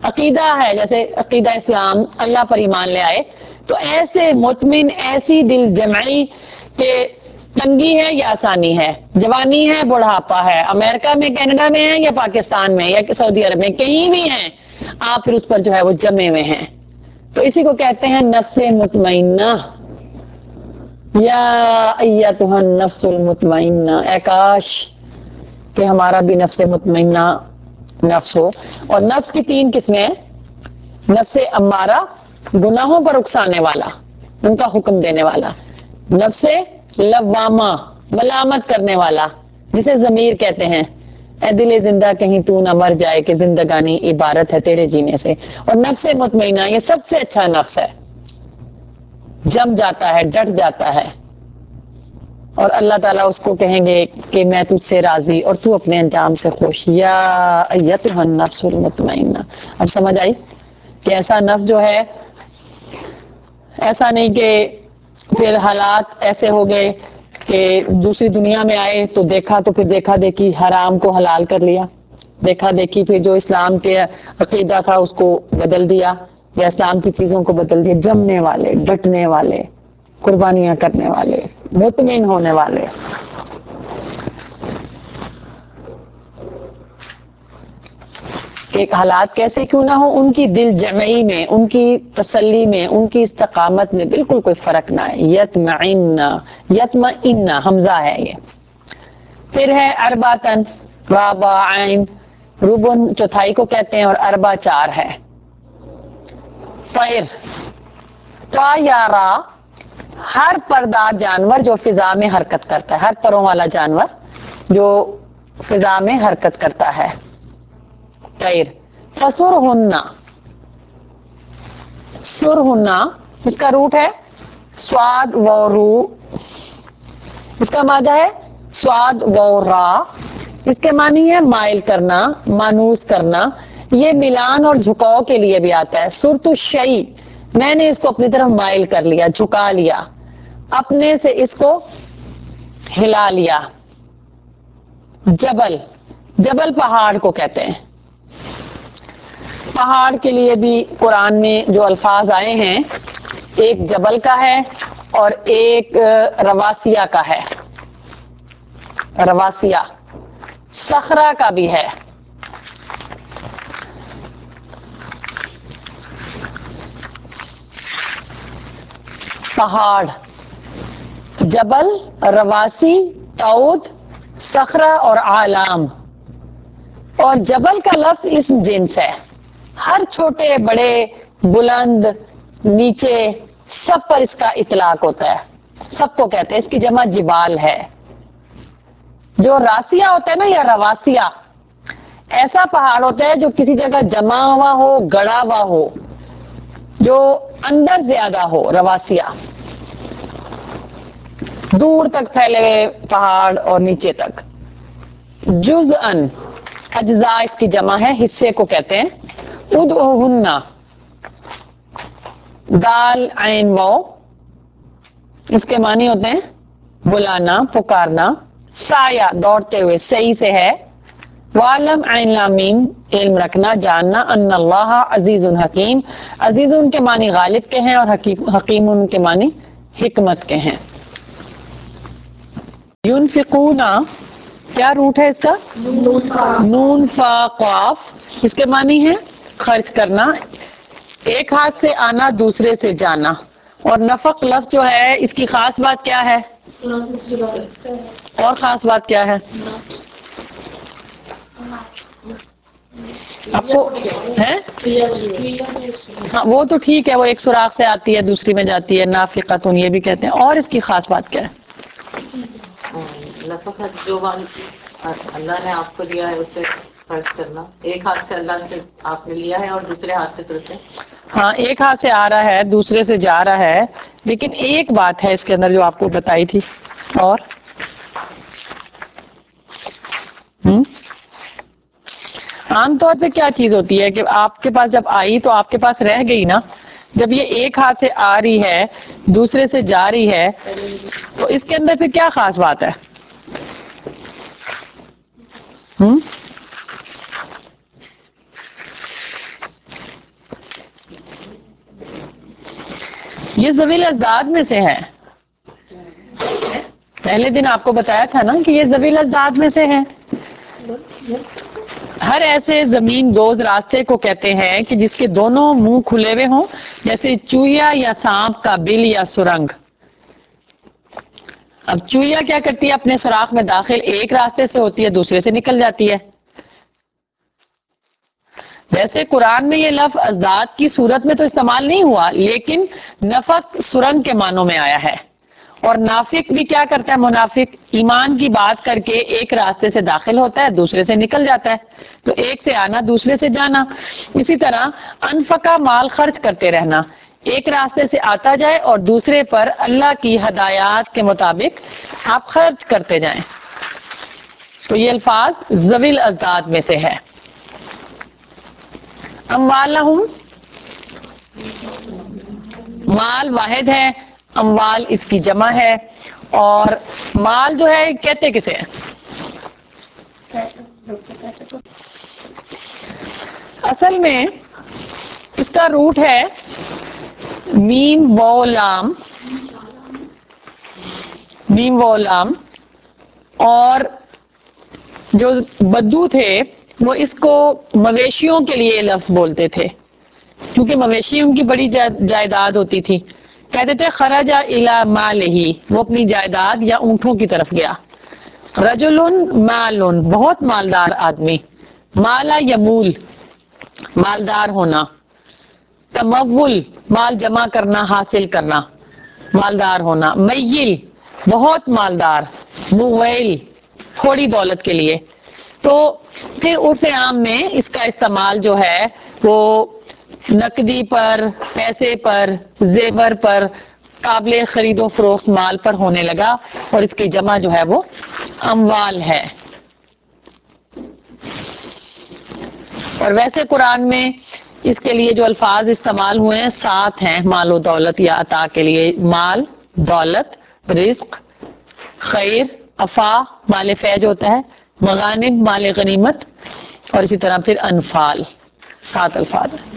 عقیدہ ہے جیسے عقیدہ اسلام، اللہ پر ایمان لے آئے، تو ایسے مطمئن، ایسی دل جمعی کہ تنگی ہے یا آسانی ہے، جوانی ہے بڑھاپا ہے، امریکہ میں کینیڈا میں ہے یا پاکستان میں یا سعودی عرب میں، کہیں بھی ہیں آپ، پھر اس پر جو ہے وہ جمے ہوئے ہیں. تو اسی کو کہتے ہیں نفس مطمئنہ. یا ایتھا النفس المطمئنہ، اے کاش کہ ہمارا بھی نفس مطمئنہ نفس ہو. اور نفس کی 3 قسمیں ہیں. نفس امارہ، گناہوں پر اکسانے والا، ان کا حکم دینے والا. نفس لوامہ، ملامت کرنے والا، جسے ضمیر کہتے ہیں، اے دل زندہ کہیں تو نہ مر جائے کہ زندگانی عبارت ہے تیرے جینے سے. اور نفس مطمئنہ یہ سب سے اچھا نفس ہے، جم جاتا ہے، ڈٹ جاتا ہے، اور اللہ تعالیٰ اس کو کہیں گے کہ میں تجھ سے راضی اور تو اپنے انجام سے خوش. یا ایتھا النفس المطمئنہ. اب سمجھ آئی کہ ایسا نفس جو ہے، ایسا نہیں کہ پھر حالات ایسے ہو گئے کہ دوسری دنیا میں آئے تو دیکھا، تو پھر دیکھا دیکھی حرام کو حلال کر لیا، دیکھا دیکھی پھر جو اسلام کے عقیدہ تھا اس کو بدل دیا، یا اسلام کی چیزوں کو بدل دیا. جمنے والے، ڈٹنے والے، قربانیاں کرنے والے، مطمئن ہونے والے. ایک حالات کیسے کیوں نہ ہو، ان کی دل جمعی میں، ان کی تسلی میں، ان کی استقامت میں بالکل کوئی فرق نہ ہے. یطمئن، یطمئن حمزہ ہے یہ. پھر ہے ارباتن، را با عین، ربن چوتھائی کو کہتے ہیں اور اربع 4 ہے. طیر، تا یا را، ہر پردار جانور جو فضا میں حرکت کرتا ہے، ہر پروں والا جانور جو فضا میں حرکت کرتا ہے. طیر. فسرہن، سرہن اس کا روٹ ہے سواد و رو، اس کا مادہ ہے سواد و را. اس کے معنی ہے مائل کرنا، مانوس کرنا. یہ ملان اور جھکاؤ کے لیے بھی آتا ہے. سرت الشیء، میں نے اس کو اپنی طرف مائل کر لیا، جھکا لیا، اپنے سے اس کو ہلا لیا. جبل، جبل پہاڑ کو کہتے ہیں. پہاڑ کے لیے بھی قرآن میں جو الفاظ آئے ہیں، ایک جبل کا ہے اور ایک رواسیہ کا ہے. رواسیہ صخرہ کا بھی ہے. پہاڑ، جبل، رواسی، تعود، صخرہ اور عالم. اور جبل کا لفظ اسم جنس ہے، ہر چھوٹے بڑے بلند نیچے سب پر اس کا اطلاق ہوتا ہے، سب کو کہتے ہیں. اس کی جمع جبال ہے. جو راسیہ ہوتا ہے نا یا رواسیہ، ایسا پہاڑ ہوتا ہے جو کسی جگہ جمع ہوا ہو، گڑا ہوا ہو، جو اندر زیادہ ہو. رواسیہ دور تک پھیلے ہوئے پہاڑ اور نیچے تک. جزءاً، اجزاء اس کی جمع ہے، حصے کو کہتے ہیں. ادعوہن، دال عین واو، اس کے معنی ہوتے ہیں بلانا، پکارنا. سایہ، دوڑتے ہوئے، صحیح سے ہے. وعلم عین لام میم، علم رکھنا، جاننا. ان اللہ عزیز حکیم، عزیز ان کے معنی غالب کے ہیں اور حکیم ان کے معنی حکمت کے ہیں. ينفقون، کیا روٹ ہے اس کا؟ نون فا قاف. اس کے معنی ہے خرچ کرنا، ایک ہاتھ سے آنا دوسرے سے جانا. اور نفق لفظ جو ہے اس کی خاص بات کیا ہے؟ اور خاص بات کیا ہے آپ کو ہے؟ ہاں وہ تو ٹھیک ہے، وہ ایک سوراخ سے آتی ہے دوسری میں جاتی ہے. نافقتن یہ بھی کہتے ہیں. اور اس کی خاص بات کیا ہے؟ نفقت جو اللہ نے آپ کو دیا ہے اس سے خرچ کرنا، ایک ہاتھ سے اللہ سے آپ نے لیا ہے اور دوسرے ہاتھ سے پھر سے. ہاں ایک ہاتھ سے آ رہا ہے دوسرے سے جا رہا ہے، لیکن ایک بات ہے اس کے اندر جو آپ کو بتائی تھی. اور عام طور پہ کیا چیز ہوتی ہے کہ آپ کے پاس جب آئی تو آپ کے پاس رہ گئی نا. جب یہ ایک ہاتھ سے آ رہی ہے دوسرے سے جا رہی ہے تو اس کے اندر پھر کیا خاص بات ہے؟ یہ ذویل ازداد میں سے ہے. پہلے دن آپ کو بتایا تھا نا کہ یہ ذویل ازداد میں سے ہے. ہر ایسے زمین دوز راستے کو کہتے ہیں کہ جس کے دونوں منہ کھلے ہوئے ہوں، جیسے چوہیا یا سانپ کا بل یا سرنگ. اب چوہیا کیا کرتی ہے؟ اپنے سوراخ میں داخل ایک راستے سے ہوتی ہے، دوسرے سے نکل جاتی ہے. ویسے قرآن میں یہ لفظ ازداد کی صورت میں تو استعمال نہیں ہوا، لیکن نفق سرنگ کے معنوں میں آیا ہے. اور نافق بھی کیا کرتا ہے؟ منافق ایمان کی بات کر کے ایک راستے سے داخل ہوتا ہے، دوسرے سے نکل جاتا ہے. تو ایک سے آنا، دوسرے سے جانا. اسی طرح انفقہ مال خرچ کرتے رہنا، ایک راستے سے آتا جائے اور دوسرے پر اللہ کی ہدایات کے مطابق آپ خرچ کرتے جائیں. تو یہ الفاظ ذویل ازداد میں سے ہے. اموالہم، مال واحد ہے، اموال اس کی جمع ہے. اور مال جو ہے کہتے کسے ہیں؟ اصل میں اس کا روٹ ہے میم و لام، میم و لام. اور جو بدو تھے وہ اس کو مویشیوں کے لیے لفظ بولتے تھے، کیونکہ مویشی ان کی بڑی جائیداد ہوتی تھی. کہتے تھے خرج الی مالہ، وہ اپنی جائیداد یا اونٹوں کی طرف گیا. رجل مال، بہت مالدار آدمی. مالا یمول، مالدار ہونا. تمول، مال جمع کرنا، حاصل کرنا، مالدار ہونا. میل، بہت مالدار. مویل، تھوڑی دولت کے لیے. تو پھر عرف عام میں اس کا استعمال جو ہے وہ نقدی پر، پیسے پر، زیور پر، قابل خرید و فروخت مال پر ہونے لگا، اور اس کی جمع جو ہے وہ اموال ہے. اور ویسے قرآن میں اس کے لیے جو الفاظ استعمال ہوئے ہیں 7 ہیں مال و دولت یا عطا کے لیے. مال، دولت، رزق، خیر، عفا مال فیض ہوتا ہے، مغانم مال غنیمت، اور اسی طرح پھر انفال. 7 الفاظ ہیں.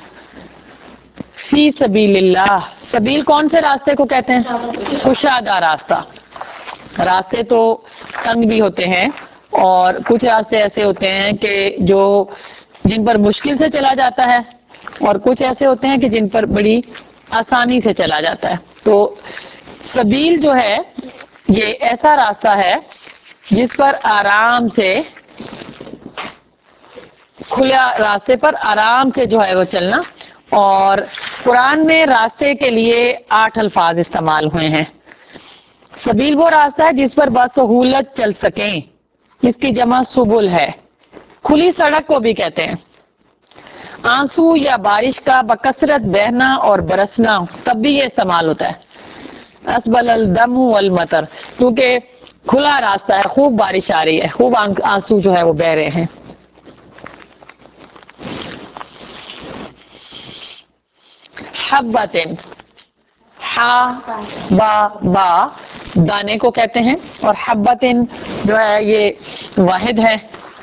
فی سبیل اللہ، سبیل کون سے راستے کو کہتے ہیں؟ کشادہ راستہ. راستے تو تنگ بھی ہوتے ہیں، اور کچھ راستے ایسے ہوتے ہیں کہ جو جن پر مشکل سے چلا جاتا ہے، اور کچھ ایسے ہوتے ہیں کہ جن پر بڑی آسانی سے چلا جاتا ہے. تو سبیل جو ہے یہ ایسا راستہ ہے جس پر آرام سے، کھلا راستے پر آرام سے جو ہے وہ چلنا. اور قرآن میں راستے کے لیے 8 الفاظ استعمال ہوئے ہیں. سبیل وہ راستہ ہے جس پر بسہولت چل سکیں، اس کی جمع سبل ہے. کھلی سڑک کو بھی کہتے ہیں. آنسو یا بارش کا بکثرت بہنا اور برسنا، تب بھی یہ استعمال ہوتا ہے. اسبل الدم والمطر، کیونکہ کھلا راستہ ہے، خوب بارش آ رہی ہے، خوب آنسو جو ہے وہ بہ رہے ہیں. حبتن، ہا با با دانے کو کہتے ہیں، اور حبتن جو ہے یہ واحد ہے،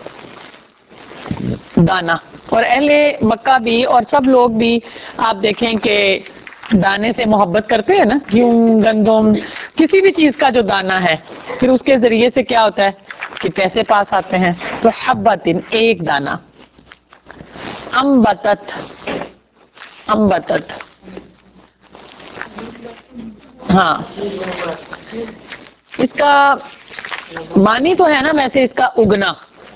دانا. اور اہل مکہ بھی اور سب لوگ بھی آپ دیکھیں کہ دانے سے محبت کرتے ہیں نا. گیہوں، گندم، کسی بھی چیز کا جو دانا ہے، پھر اس کے ذریعے سے کیا ہوتا ہے کہ پیسے پاس آتے ہیں. تو حبتن ایک دانا. امبتت، امبتت، ہاں اس کا معنی تو ہے نا ویسے اس کا اگنا.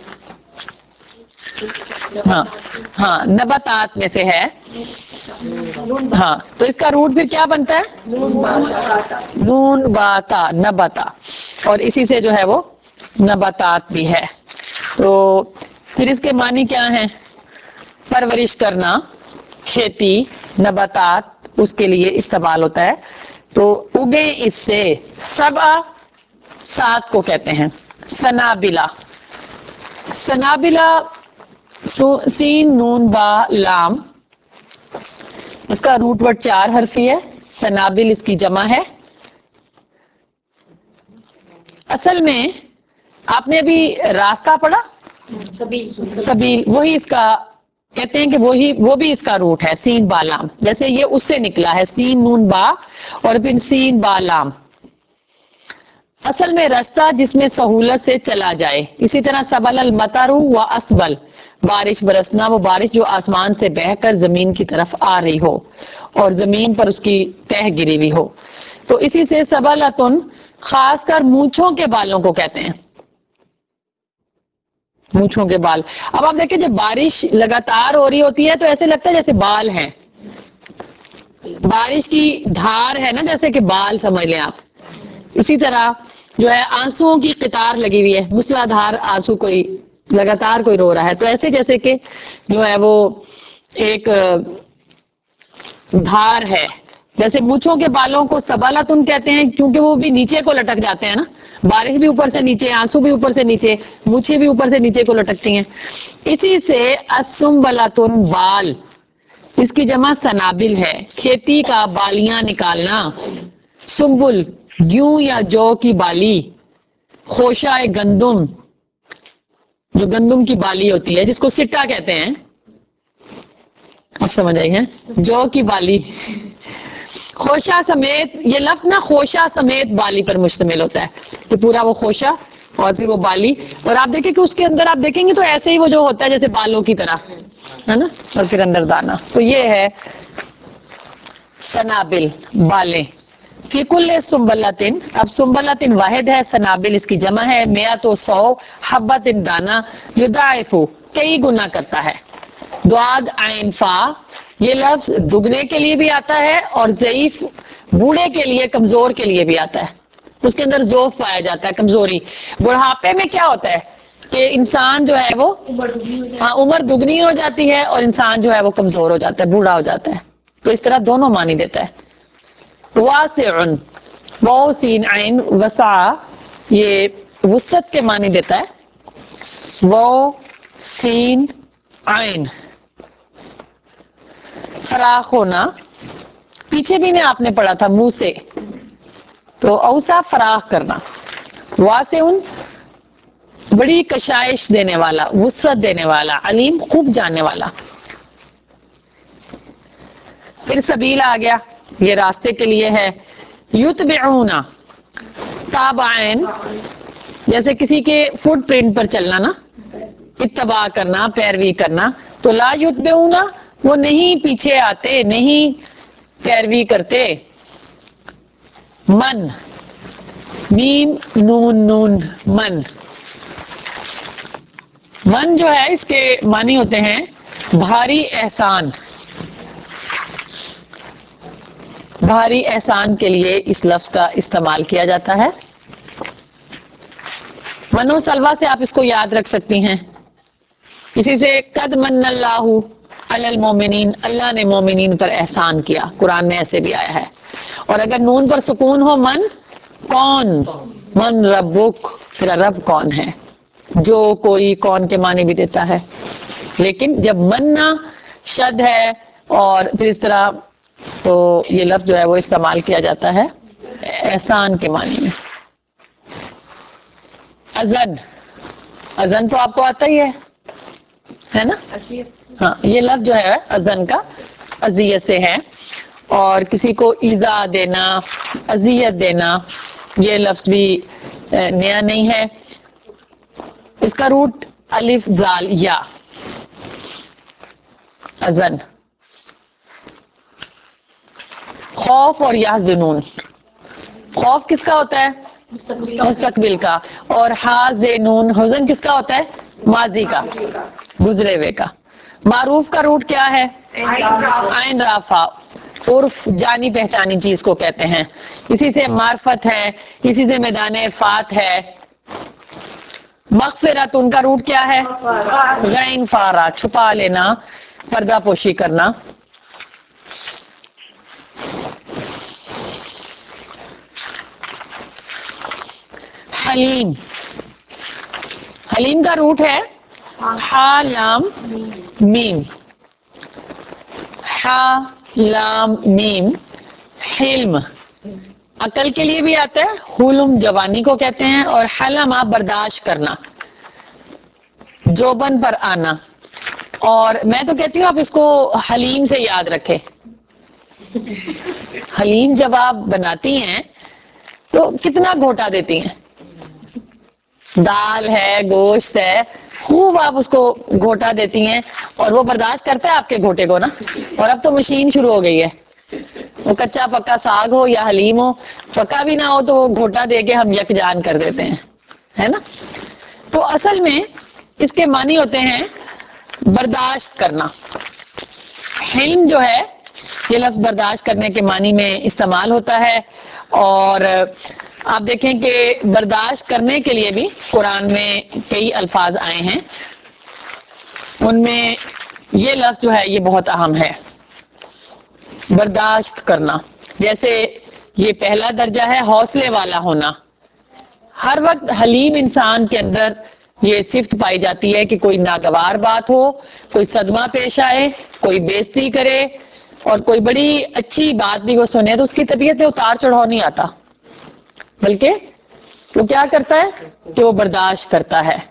ہاں ہاں نباتات میں سے ہے. ہاں تو اس کا روٹ پھر کیا بنتا ہے؟ نون باتا، نباتا. اور اسی سے جو ہے وہ نباتات بھی ہے. تو پھر اس کے معنی کیا ہیں؟ پرورش کرنا، کھیتی، نباتات اس کے لیے استعمال ہوتا ہے. تو اگے اس سے. سبع 7 کو کہتے ہیں. سنابلہ، سنابلہ سین نون با لام، اس کا روٹ ورڈ 4 حرفی ہے. سنابل اس کی جمع ہے. اصل میں آپ نے ابھی راستہ پڑھا، سبیل، وہی اس کا کہتے ہیں کہ وہ بھی اس کا روٹ ہے سین با لام، جیسے یہ اس سے نکلا ہے سین نون با اور پھر سین با لام. اصل میں راستہ جس میں سہولت سے چلا جائے. اسی طرح سبل المطر و اسبل، بارش برسنا، وہ بارش جو آسمان سے بہہ کر زمین کی طرف آ رہی ہو اور زمین پر اس کی تہ گری ہوئی ہو. تو اسی سے سبلتن خاص کر مونچھوں کے بالوں کو کہتے ہیں، مونچھوں کے بال. اب آپ دیکھیں جب بارش لگاتار ہو رہی ہوتی ہے تو ایسے لگتا ہے جیسے بال ہیں، بارش کی دھار ہے نا، جیسے کہ بال سمجھ لیں آپ. اسی طرح جو ہے آنسوؤں کی قطار لگی ہوئی ہے، موسلادھار آنسو کوئی لگاتار کوئی رو رہا ہے، تو ایسے جیسے کہ جو ہے وہ ایک دھار ہے. جیسے مونچھوں کے بالوں کو سبالتن کہتے ہیں کیونکہ وہ بھی نیچے کو لٹک جاتے ہیں نا، بارش بھی اوپر سے نیچے، آنسو بھی اوپر سے نیچے، مونچھیں بھی اوپر سے نیچے کو لٹکتی ہیں. اسی سے السنبلتن بال، اس کی جمع سنابل ہے، کھیتی کا بالیاں نکالنا. سنبل گیوں یا جو کی بالی. خوشہ گندم، جو گندم کی بالی ہوتی ہے جس کو سٹا کہتے ہیں، آپ سمجھ آئی ہیں، جو کی بالی. خوشہ سمیت، یہ لفظ نا خوشہ سمیت بالی پر مشتمل ہوتا ہے کہ پورا وہ خوشہ اور پھر وہ بالی. اور آپ دیکھیں کہ اس کے اندر آپ دیکھیں گے تو ایسے ہی وہ جو ہوتا ہے جیسے بالوں کی طرح ہے نا، اور پھر اندر دانا. تو یہ ہے سنابل، بالیں. فی کل سنبلتن، اب سنبلتن واحد ہے، سنابل اس کی جمع ہے. میا تو 100، حبتن دانا، یضاعف کئی گنا کرتا ہے. دعاد عین فا، یہ لفظ دگنے کے لیے بھی آتا ہے اور ضعیف بوڑھے کے لیے، کمزور کے لیے بھی آتا ہے. اس کے اندر ضعف پایا جاتا ہے، کمزوری. بڑھاپے میں کیا ہوتا ہے کہ انسان جو ہے وہ عمر دگنی ہو جاتی ہے اور انسان جو ہے وہ کمزور ہو جاتا ہے، بوڑھا ہو جاتا ہے. تو اس طرح دونوں معنی دیتا ہے. واسع، واو سین عین، وسع یہ وسعت کے معنی دیتا ہے. واو سین عین، فراخ ہونا. پیچھے بھی آپ نے پڑھا تھا منہ سے، تو اوسع فراخ کرنا. واسع بڑی کشائش دینے والا، وسعت دینے والا. علیم خوب جاننے والا. پھر سبیل آ گیا، یہ راستے کے لیے ہے. یتبعون، تابعین جیسے کسی کے فٹ پرنٹ پر چلنا نا، اتباع کرنا، پیروی کرنا. تو لا یتبعون، وہ نہیں پیچھے آتے، نہیں پیروی کرتے. من، میم نون نون، من. من جو ہے اس کے معنی ہوتے ہیں بھاری احسان. بھاری احسان کے لیے اس لفظ کا استعمال کیا جاتا ہے. منو سلوا سے آپ اس کو یاد رکھ سکتی ہیں. اسی سے قد من اللہ علی المومنین، اللہ نے مومنین پر احسان کیا، قرآن میں ایسے بھی آیا ہے. اور اگر نون پر سکون ہو، من کون، من ربک، تیرا رب کون ہے. جو کوئی کون کے معنی بھی دیتا ہے. لیکن جب مننا شد ہے اور پھر اس طرح، تو یہ لفظ جو ہے وہ استعمال کیا جاتا ہے احسان کے معنی میں. اذن، اذن تو آپ کو آتا ہی ہے نا. ہاں، یہ لفظ جو ہے اذن کا اذیت سے ہے، اور کسی کو ایذا دینا، اذیت دینا، یہ لفظ بھی نیا نہیں ہے. اس کا روٹ الف زال یا، اذن. خوف اور یحزنون، خوف کس کا ہوتا ہے، مستقبل کا. اور حازنون، حزن کس کا ہوتا ہے، ماضی کا، گزرے ہوئے کا. معروف کا روٹ کیا ہے، عین رافع، عرف جانی پہچانی چیز کو کہتے ہیں. اسی سے معرفت ہے، اسی سے میدان عرفات ہے. مغفرت، ان کا روٹ کیا ہے، غین فارا، چھپا لینا، پردہ پوشی کرنا. حلیم، حلیم کا روٹ ہے ہا لام میم، ہا لام میم. حلم عقل کے لیے بھی آتا ہے، حلم جوانی کو کہتے ہیں. اور حلم برداشت کرنا، جوبن پر آنا. اور میں تو کہتی ہوں آپ اس کو حلیم سے یاد رکھیں. حلیم جب آپ بناتی ہیں تو کتنا گھوٹا دیتی ہیں, دال ہے, گوشت ہے, خوب آپ اس کو گھوٹا دیتی ہیں, اور وہ برداشت کرتا ہے آپ کے گھوٹے کو نا. اور اب تو مشین شروع ہو گئی ہے, وہ کچا پکا ساگ ہو یا حلیم ہو, پکا بھی نہ ہو تو وہ گھوٹا دے کے ہم یکجان کر دیتے ہیں, ہے نا. تو اصل میں اس کے معنی ہوتے ہیں برداشت کرنا. حلم جو ہے یہ لفظ برداشت کرنے کے معنی میں استعمال ہوتا ہے. اور آپ دیکھیں کہ برداشت کرنے کے لیے بھی قرآن میں کئی الفاظ آئے ہیں, ان میں یہ لفظ جو ہے یہ بہت اہم ہے, برداشت کرنا. جیسے یہ پہلا درجہ ہے حوصلے والا ہونا. ہر وقت حلیم انسان کے اندر یہ صفت پائی جاتی ہے کہ کوئی ناگوار بات ہو, کوئی صدمہ پیش آئے, کوئی بےزتی کرے, اور کوئی بڑی اچھی بات بھی وہ سنے تو اس کی طبیعت میں اتار چڑھاؤ نہیں آتا, بلکہ وہ کیا کرتا ہے کہ وہ برداشت کرتا ہے.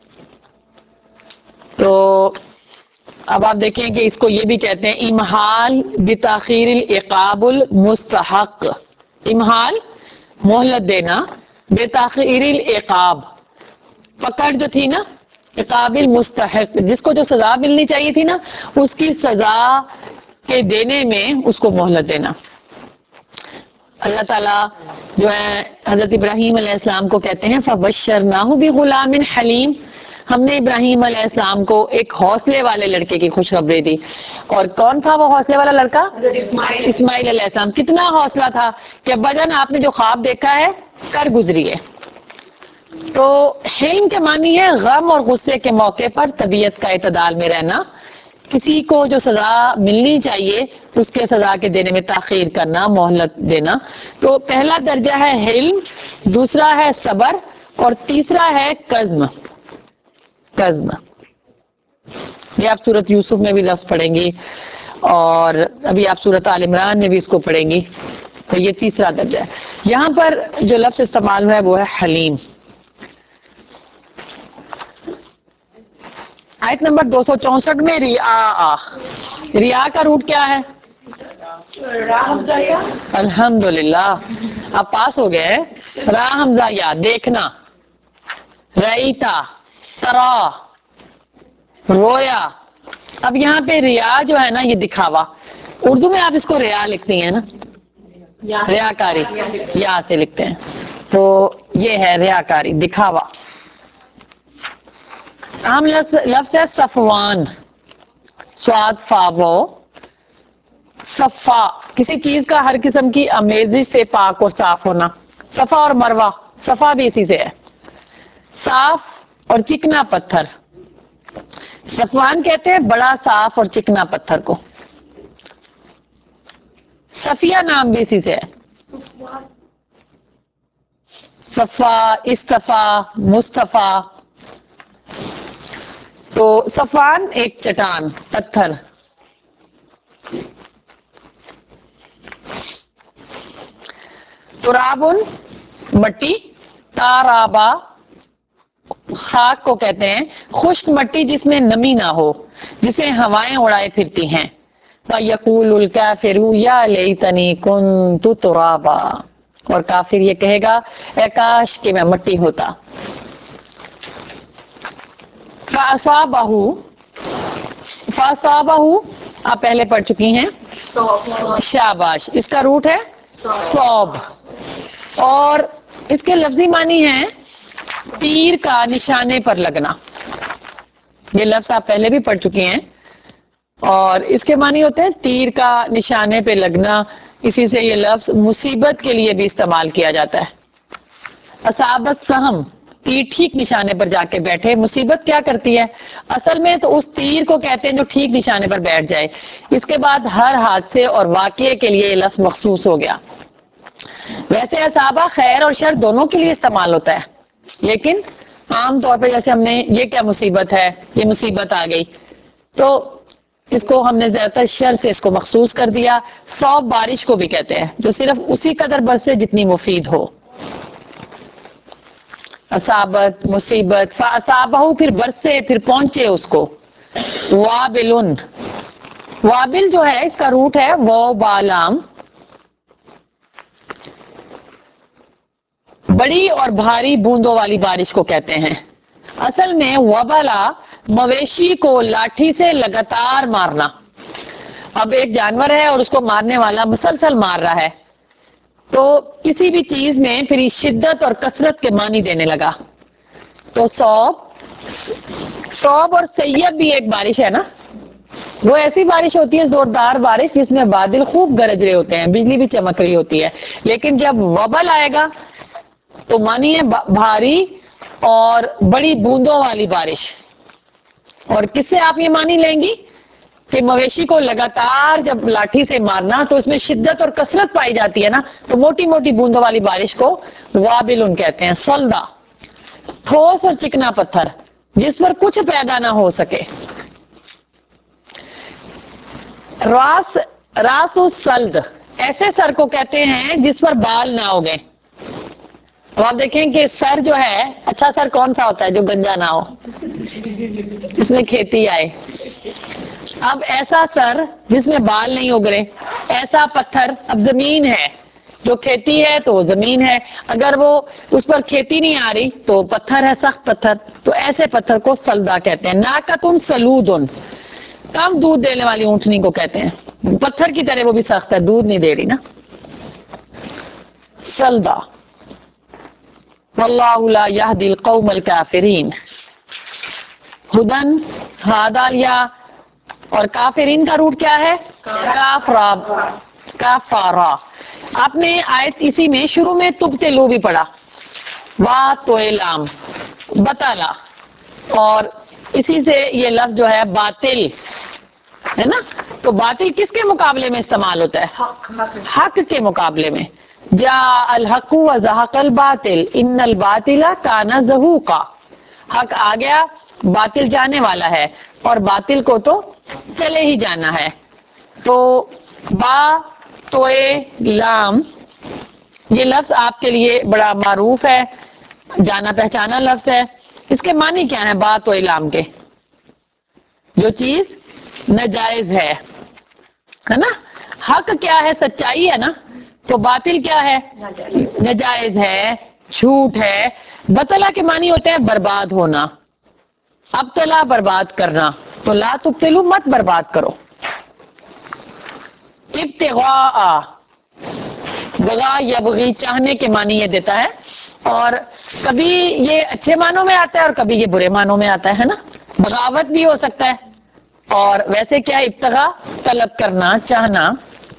تو اب آپ دیکھیں کہ اس کو یہ بھی کہتے ہیں امحال بتاخیر العقاب المستحق. امحال مہلت دینا, بتاخیر العقاب پکڑ جو تھی نا, عقاب المستحق جس کو جو سزا ملنی چاہیے تھی نا اس کی سزا کے دینے میں اس کو مہلت دینا. اللہ تعالیٰ جو ہے حضرت ابراہیم علیہ السلام کو کہتے ہیں فَبَشَّرْنَاهُ بِغُلَامٍ حلیم, ہم نے ابراہیم علیہ السلام کو ایک حوصلے والے لڑکے کی خوشخبری دی. اور کون تھا وہ حوصلے والا لڑکا؟ اسماعیل علیہ السلام. کتنا حوصلہ تھا کہ ابا جان آپ نے جو خواب دیکھا ہے کر گزریے. تو حلم کے معنی ہے غم اور غصے کے موقع پر طبیعت کا اعتدال میں رہنا, کسی کو جو سزا ملنی چاہیے اس کے سزا کے دینے میں تاخیر کرنا, مہلت دینا. تو پہلا درجہ ہے حلم, دوسرا ہے صبر, اور تیسرا ہے قزم. قزم یہ آپ سورۃ یوسف میں بھی لفظ پڑھیں گی, اور ابھی آپ سورۃ آل عمران میں بھی اس کو پڑھیں گی. تو یہ تیسرا درجہ ہے. یہاں پر جو لفظ استعمال ہوا ہے وہ ہے حلیم. آیت نمبر 264 میں ریا کا روٹ کیا ہے؟ الحمدللہ آپ پاس ہو گئے. را حمزہ یا دیکھنا, رئیتا, ترا, رویا. اب یہاں پہ ریا جو ہے نا یہ دکھاوا, اردو میں آپ اس کو ریا لکھتی ہیں نا, ریاکاری یا سے لکھتے ہیں, تو یہ ہے ریاکاری, دکھاوا. عام لفظ ہے صفوان, سواد فاو, صفا کسی چیز کا ہر قسم کی آمیزش سے پاک اور صاف ہونا. صفا اور مروہ, صفا بھی اسی سے ہے, صاف اور چکنا پتھر. صفوان کہتے ہیں بڑا صاف اور چکنا پتھر کو. صفیہ نام بھی اسی سے ہے, صفا, استفا, مصطفیٰ. تو صفوان ایک چٹان, پتھر. ترابن مٹی, تارابا خاک کو کہتے ہیں, خشک مٹی جس میں نمی نہ ہو, جسے ہوائیں اڑائے پھرتی ہیں. فَيَقُولُ الْكَافِرُ يَا لَيْتَنِي كُنتُ تُرَابًا, اور کافر یہ کہے گا اے کاش کہ میں مٹی ہوتا. فَأَصَابَهُ آپ پہلے پڑھ چکی ہیں, شاباش, اس کا روٹ ہے صوب, اور اس کے لفظی معنی ہے تیر کا نشانے پر لگنا. یہ لفظ آپ پہلے بھی پڑھ چکے ہیں, اور اس کے معنی ہوتے ہیں تیر کا نشانے پہ لگنا. اسی سے یہ لفظ مصیبت کے لیے بھی استعمال کیا جاتا ہے. اصابت سہم, تیر ٹھیک نشانے پر جا کے بیٹھے. مصیبت کیا کرتی ہے اصل میں تو اس تیر کو کہتے ہیں جو ٹھیک نشانے پر بیٹھ جائے. اس کے بعد ہر حادثے اور واقعے کے لیے یہ لفظ مخصوص ہو گیا. ویسے اصابہ خیر اور شر دونوں کے لیے استعمال ہوتا ہے, لیکن عام طور پہ جیسے ہم نے یہ کیا مصیبت ہے, یہ مصیبت آ گئی, تو اس کو ہم نے زیادہ تر شر سے اس کو مخصوص کر دیا. صوب بارش کو بھی کہتے ہیں جو صرف اسی قدر برسے جتنی مفید ہو. اصابت مصیبت, فاصابہ پھر برسے, پھر پہنچے اس کو. وابلن، وابل جو ہے اس کا روٹ ہے وہ بالام، بڑی اور بھاری بوندوں والی بارش کو کہتے ہیں. اصل میں وبلا مویشی کو لاٹھی سے لگاتار مارنا. اب ایک جانور ہے اور اس کو مارنے والا مسلسل مار رہا ہے، تو کسی بھی چیز میں پھر شدت اور کثرت کے معنی دینے لگا. تو صوب اور سیب بھی ایک بارش ہے نا، وہ ایسی بارش ہوتی ہے زوردار بارش جس میں بادل خوب گرج رہے ہوتے ہیں، بجلی بھی چمک رہی ہوتی ہے. لیکن جب وبل آئے گا تو معنی ہے بھاری اور بڑی بوندوں والی بارش. اور کس سے آپ یہ معنی لیں گی کہ مویشی کو لگاتار جب لاٹھی سے مارنا تو اس میں شدت اور کثرت پائی جاتی ہے نا، تو موٹی موٹی بوندوں والی بارش کو وابل کہتے ہیں. سلدا، ٹھوس اور چکنا پتھر جس پر کچھ پیدا نہ ہو سکے. راس السلد، ایسے سر کو کہتے ہیں جس پر بال نہ اگے. تو آپ دیکھیں کہ سر جو ہے، اچھا سر کون سا ہوتا ہے جو گنجا نہ ہو، اس میں کھیتی آئے. اب ایسا سر جس میں بال نہیں اگ رہے، ایسا پتھر، اب زمین ہے جو کھیتی ہے تو زمین ہے، اگر وہ اس پر کھیتی نہیں آ رہی تو پتھر ہے، سخت پتھر. تو ایسے پتھر کو سلدا کہتے ہیں. ناقتن سلودن، کم دودھ دینے والی اونٹنی کو کہتے ہیں، پتھر کی طرح وہ بھی سخت ہے، دودھ نہیں دے رہی نا. سلدا. واللہ لا یہدی القوم الکافرین. ہدن، ہادالیا، اور کافرین کا روٹ کیا ہے؟ کافارا. آپ نے آیت اسی میں شروع میں تبتلو بھی پڑھا، وا تو لام، بتالا، اور اسی سے یہ لفظ جو ہے باطل ہے نا. تو باطل کس کے مقابلے میں استعمال ہوتا ہے؟ حق کے مقابلے میں. جا الحق و زحق الباطل ان الباطل کان زہوقا. حق آ گیا، باطل جانے والا ہے، اور باطل کو تو چلے ہی جانا ہے. تو با توئے لام یہ لفظ آپ کے لیے بڑا معروف ہے، جانا پہچانا لفظ ہے. اس کے معنی کیا ہیں بات و علام کے؟ جو چیز ناجائز ہے نا. حق کیا ہے؟ سچائی ہے نا. تو باطل کیا ہے؟ ناجائز ہے، جھوٹ ہے. بطلا کے معنی ہوتے ہیں برباد ہونا، ابتلا برباد کرنا. تو لا تبتلو، مت برباد کرو. ابتغاء، بغا یبغی، چاہنے کے معنی یہ دیتا ہے، اور کبھی یہ اچھے معنوں میں آتا ہے اور کبھی یہ برے معنوں میں آتا ہے نا. بغاوت بھی ہو سکتا ہے، اور ویسے کیا ابتغاء طلب کرنا، چاہنا.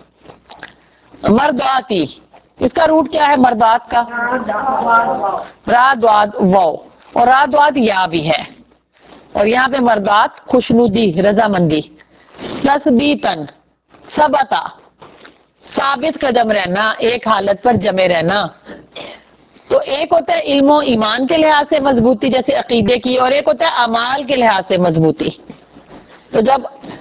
مرداتی، اس کا روٹ کیا ہے مردات کا؟ را دواد واو، اور را دواد یا بھی ہے. اور یہاں پہ مردات خوشنودی، رضامندی. تثبیتاً، ثبتا، ثابت قدم رہنا، ایک حالت پر جمے رہنا. تو ایک ہوتا ہے علم و ایمان کے لحاظ سے مضبوطی جیسے عقیدے کی، اور ایک ہوتا ہے اعمال کے لحاظ سے مضبوطی. تو جب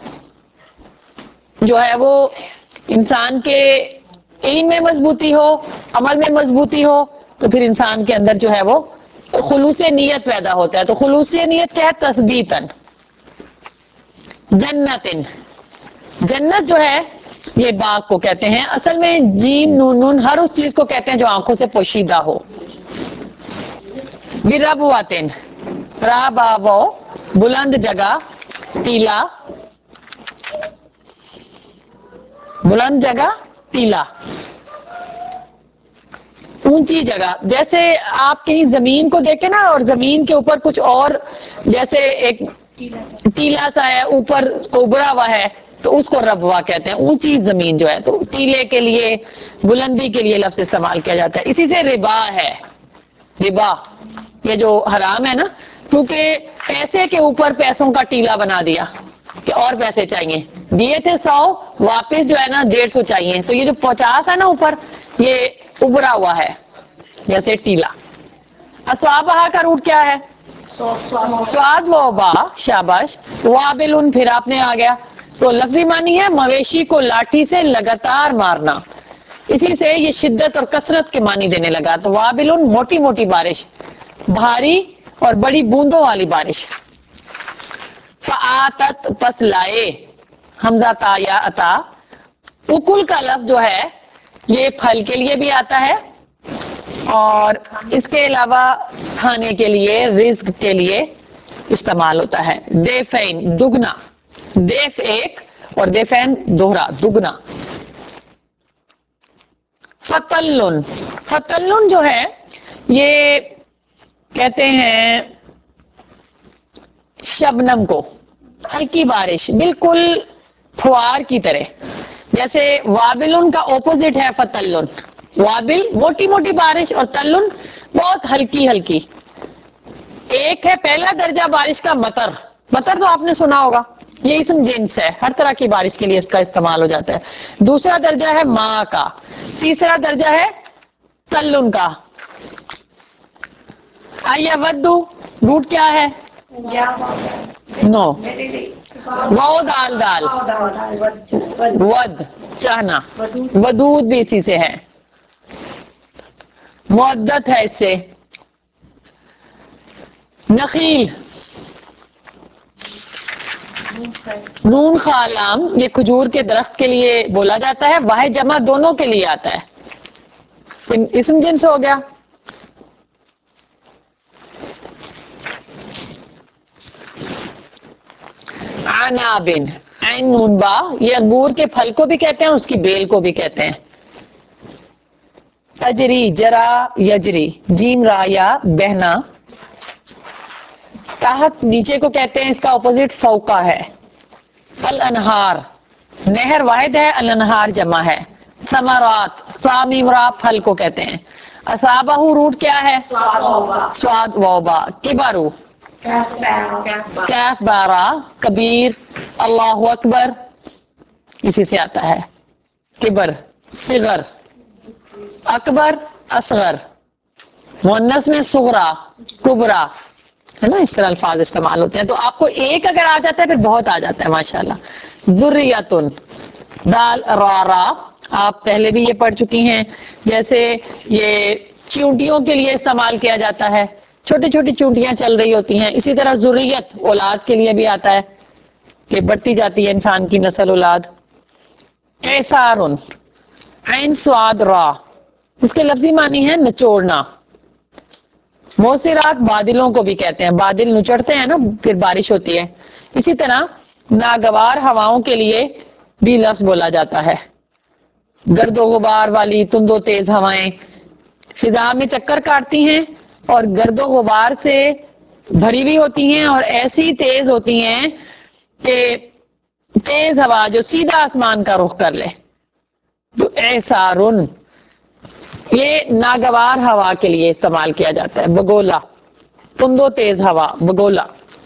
جو ہے وہ انسان کے علم میں مضبوطی ہو، عمل میں مضبوطی ہو، تو پھر انسان کے اندر جو ہے وہ خلوص نیت پیدا ہوتا ہے. تو خلوص نیت کیا ہے؟ تثبیتاً. جنتن، جنت جو ہے یہ باغ کو کہتے ہیں. اصل میں جیم نون نون ہر اس چیز کو کہتے ہیں جو آنکھوں سے پوشیدہ ہو. بربواتن، را باو، بلند جگہ، ٹیلا، بلند جگہ، ٹیلا، اونچی جگہ. جیسے آپ کہیں زمین کو دیکھیں نا، اور زمین کے اوپر کچھ اور جیسے ایک ٹیلا سا ہے اوپر کو ابھرا ہوا ہے، تو اس کو ربوا کہتے ہیں، اونچی زمین جو ہے. تو ٹیلے کے لیے، بلندی کے لیے لفظ استعمال کیا جاتا ہے. اسی سے ربا ہے، ربا یہ جو حرام ہے نا، کیونکہ پیسے کے اوپر پیسوں کا ٹیلا بنا دیا کہ اور پیسے چاہیے. دیے تھے 100، واپس جو ہے نا 150 چاہیے. تو یہ جو 50 ہے نا اوپر، یہ ابھرا ہوا ہے جیسے ٹیلا. اصوابہ کا روٹ کیا ہے؟ سواد و با، شاباش. وابل، پھر آپ نے آ گیا. تو لفظی معنی ہے مویشی کو لاٹھی سے لگاتار مارنا. اسی سے یہ شدت اور کثرت کے معنی دینے لگا. تو وابل موٹی موٹی بارش، بھاری اور بڑی بوندوں والی بارش. فآتت پس لائے، حمزہ تا یا عطا. اکل کا لفظ جو ہے یہ پھل کے لیے بھی آتا ہے اور اس کے علاوہ کھانے کے لیے، رزق کے لیے استعمال ہوتا ہے. دیفین دگنا، دیف ایک اور دیفین دوہرا دگنا. فتلن، فتلن جو ہے یہ کہتے ہیں شبنم کو، ہلکی بارش، بالکل فوار کی طرح. جیسے وابلن کا اپوزٹ ہے فتلن، وابل موٹی موٹی بارش اور تلن بہت ہلکی ہلکی. ایک ہے پہلا درجہ بارش کا مطر، مطر تو آپ نے سنا ہوگا، یہ اسم جنس ہے، ہر طرح کی بارش کے لیے اس کا استعمال ہو جاتا ہے. دوسرا درجہ ہے ماں کا، تیسرا درجہ ہے تلن کا. آئیے ودو روٹ کیا ہے؟ نو، واو دال دال، ود چاہنا، ودود بھی اسی سے ہے، مودت ہے اس سے. نخیل، نون خالام، یہ کھجور کے درخت کے لیے بولا جاتا ہے، واحد جمع دونوں کے لیے آتا ہے. اسم جنس ہو گیا. عنابن، عین نون با، یہ انگور کے پھل کو بھی کہتے ہیں، اس کی بیل کو بھی کہتے ہیں. تجری جرا یجری، جیم را یا بہنا. تحت نیچے کو کہتے ہیں، اس کا اپوزٹ فوقا ہے. الانہار، نہر واحد ہے، الانہار جمع ہے. ثمرات، سامیم را پھل کو کہتے ہیں. اصابہ روٹ کیا ہے؟ سواد ووبا. کبارو، کیف بارہ کبیر. اللہ اکبر اسی سے آتا ہے. کبر صغر، اکبر اصغر. مؤنث میں صغرا کبرا ہے نا، اس طرح الفاظ استعمال ہوتے ہیں. تو آپ کو ایک اگر آ جاتا ہے پھر بہت آ جاتا ہے ماشاءاللہ. ذریتن، دال را را، آپ پہلے بھی یہ پڑھ چکی ہیں. جیسے یہ چونٹیوں کے لیے استعمال کیا جاتا ہے، چھوٹی چھوٹی چونٹیاں چل رہی ہوتی ہیں. اسی طرح ذریت اولاد کے لیے بھی آتا ہے کہ بڑھتی جاتی ہے انسان کی نسل اولاد. ایسارن، عین سواد را، اس کے لفظی معنی ہے نچوڑنا. موسرات بادلوں کو بھی کہتے ہیں، بادل نچڑتے ہیں نا پھر بارش ہوتی ہے. اسی طرح ناگوار ہواؤں کے لیے بھی لفظ بولا جاتا ہے. گرد و غبار والی تند و تیز ہوائیں فضا میں چکر کاٹتی ہیں اور گرد و غبار سے بھری ہوئی ہوتی ہیں اور ایسی تیز ہوتی ہیں کہ تیز ہوا جو سیدھا آسمان کا رخ کر لے. تو ایسارن یہ ناگوار ہوا کے لیے استعمال کیا جاتا ہے. بگولا، تند و تیز ہوا بگولا.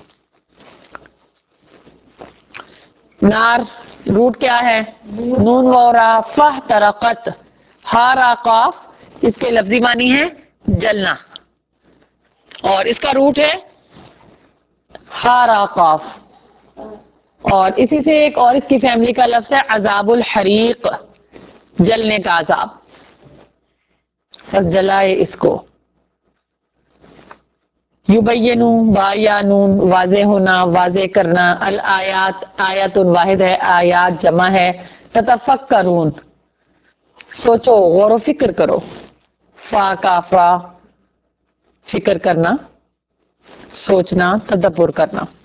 نار روٹ کیا ہے؟ نون وورا فہ ترقت، ہارا قاف، اس کے لفظی معنی ہے جلنا اور اس کا روٹ ہے ہارا قاف. اور اسی سے ایک اور اس کی فیملی کا لفظ ہے عذاب الحریق، جلنے کا عذاب. بس جلائے اس کو. یبینو با یا نون، واضح ہونا، واضح کرنا. الآیات، آیات واحد ہے، آیات جمع ہے. تتفکرون، سوچو غور و فکر کرو. فا کافرا، فکر کرنا، سوچنا، تدبر کرنا.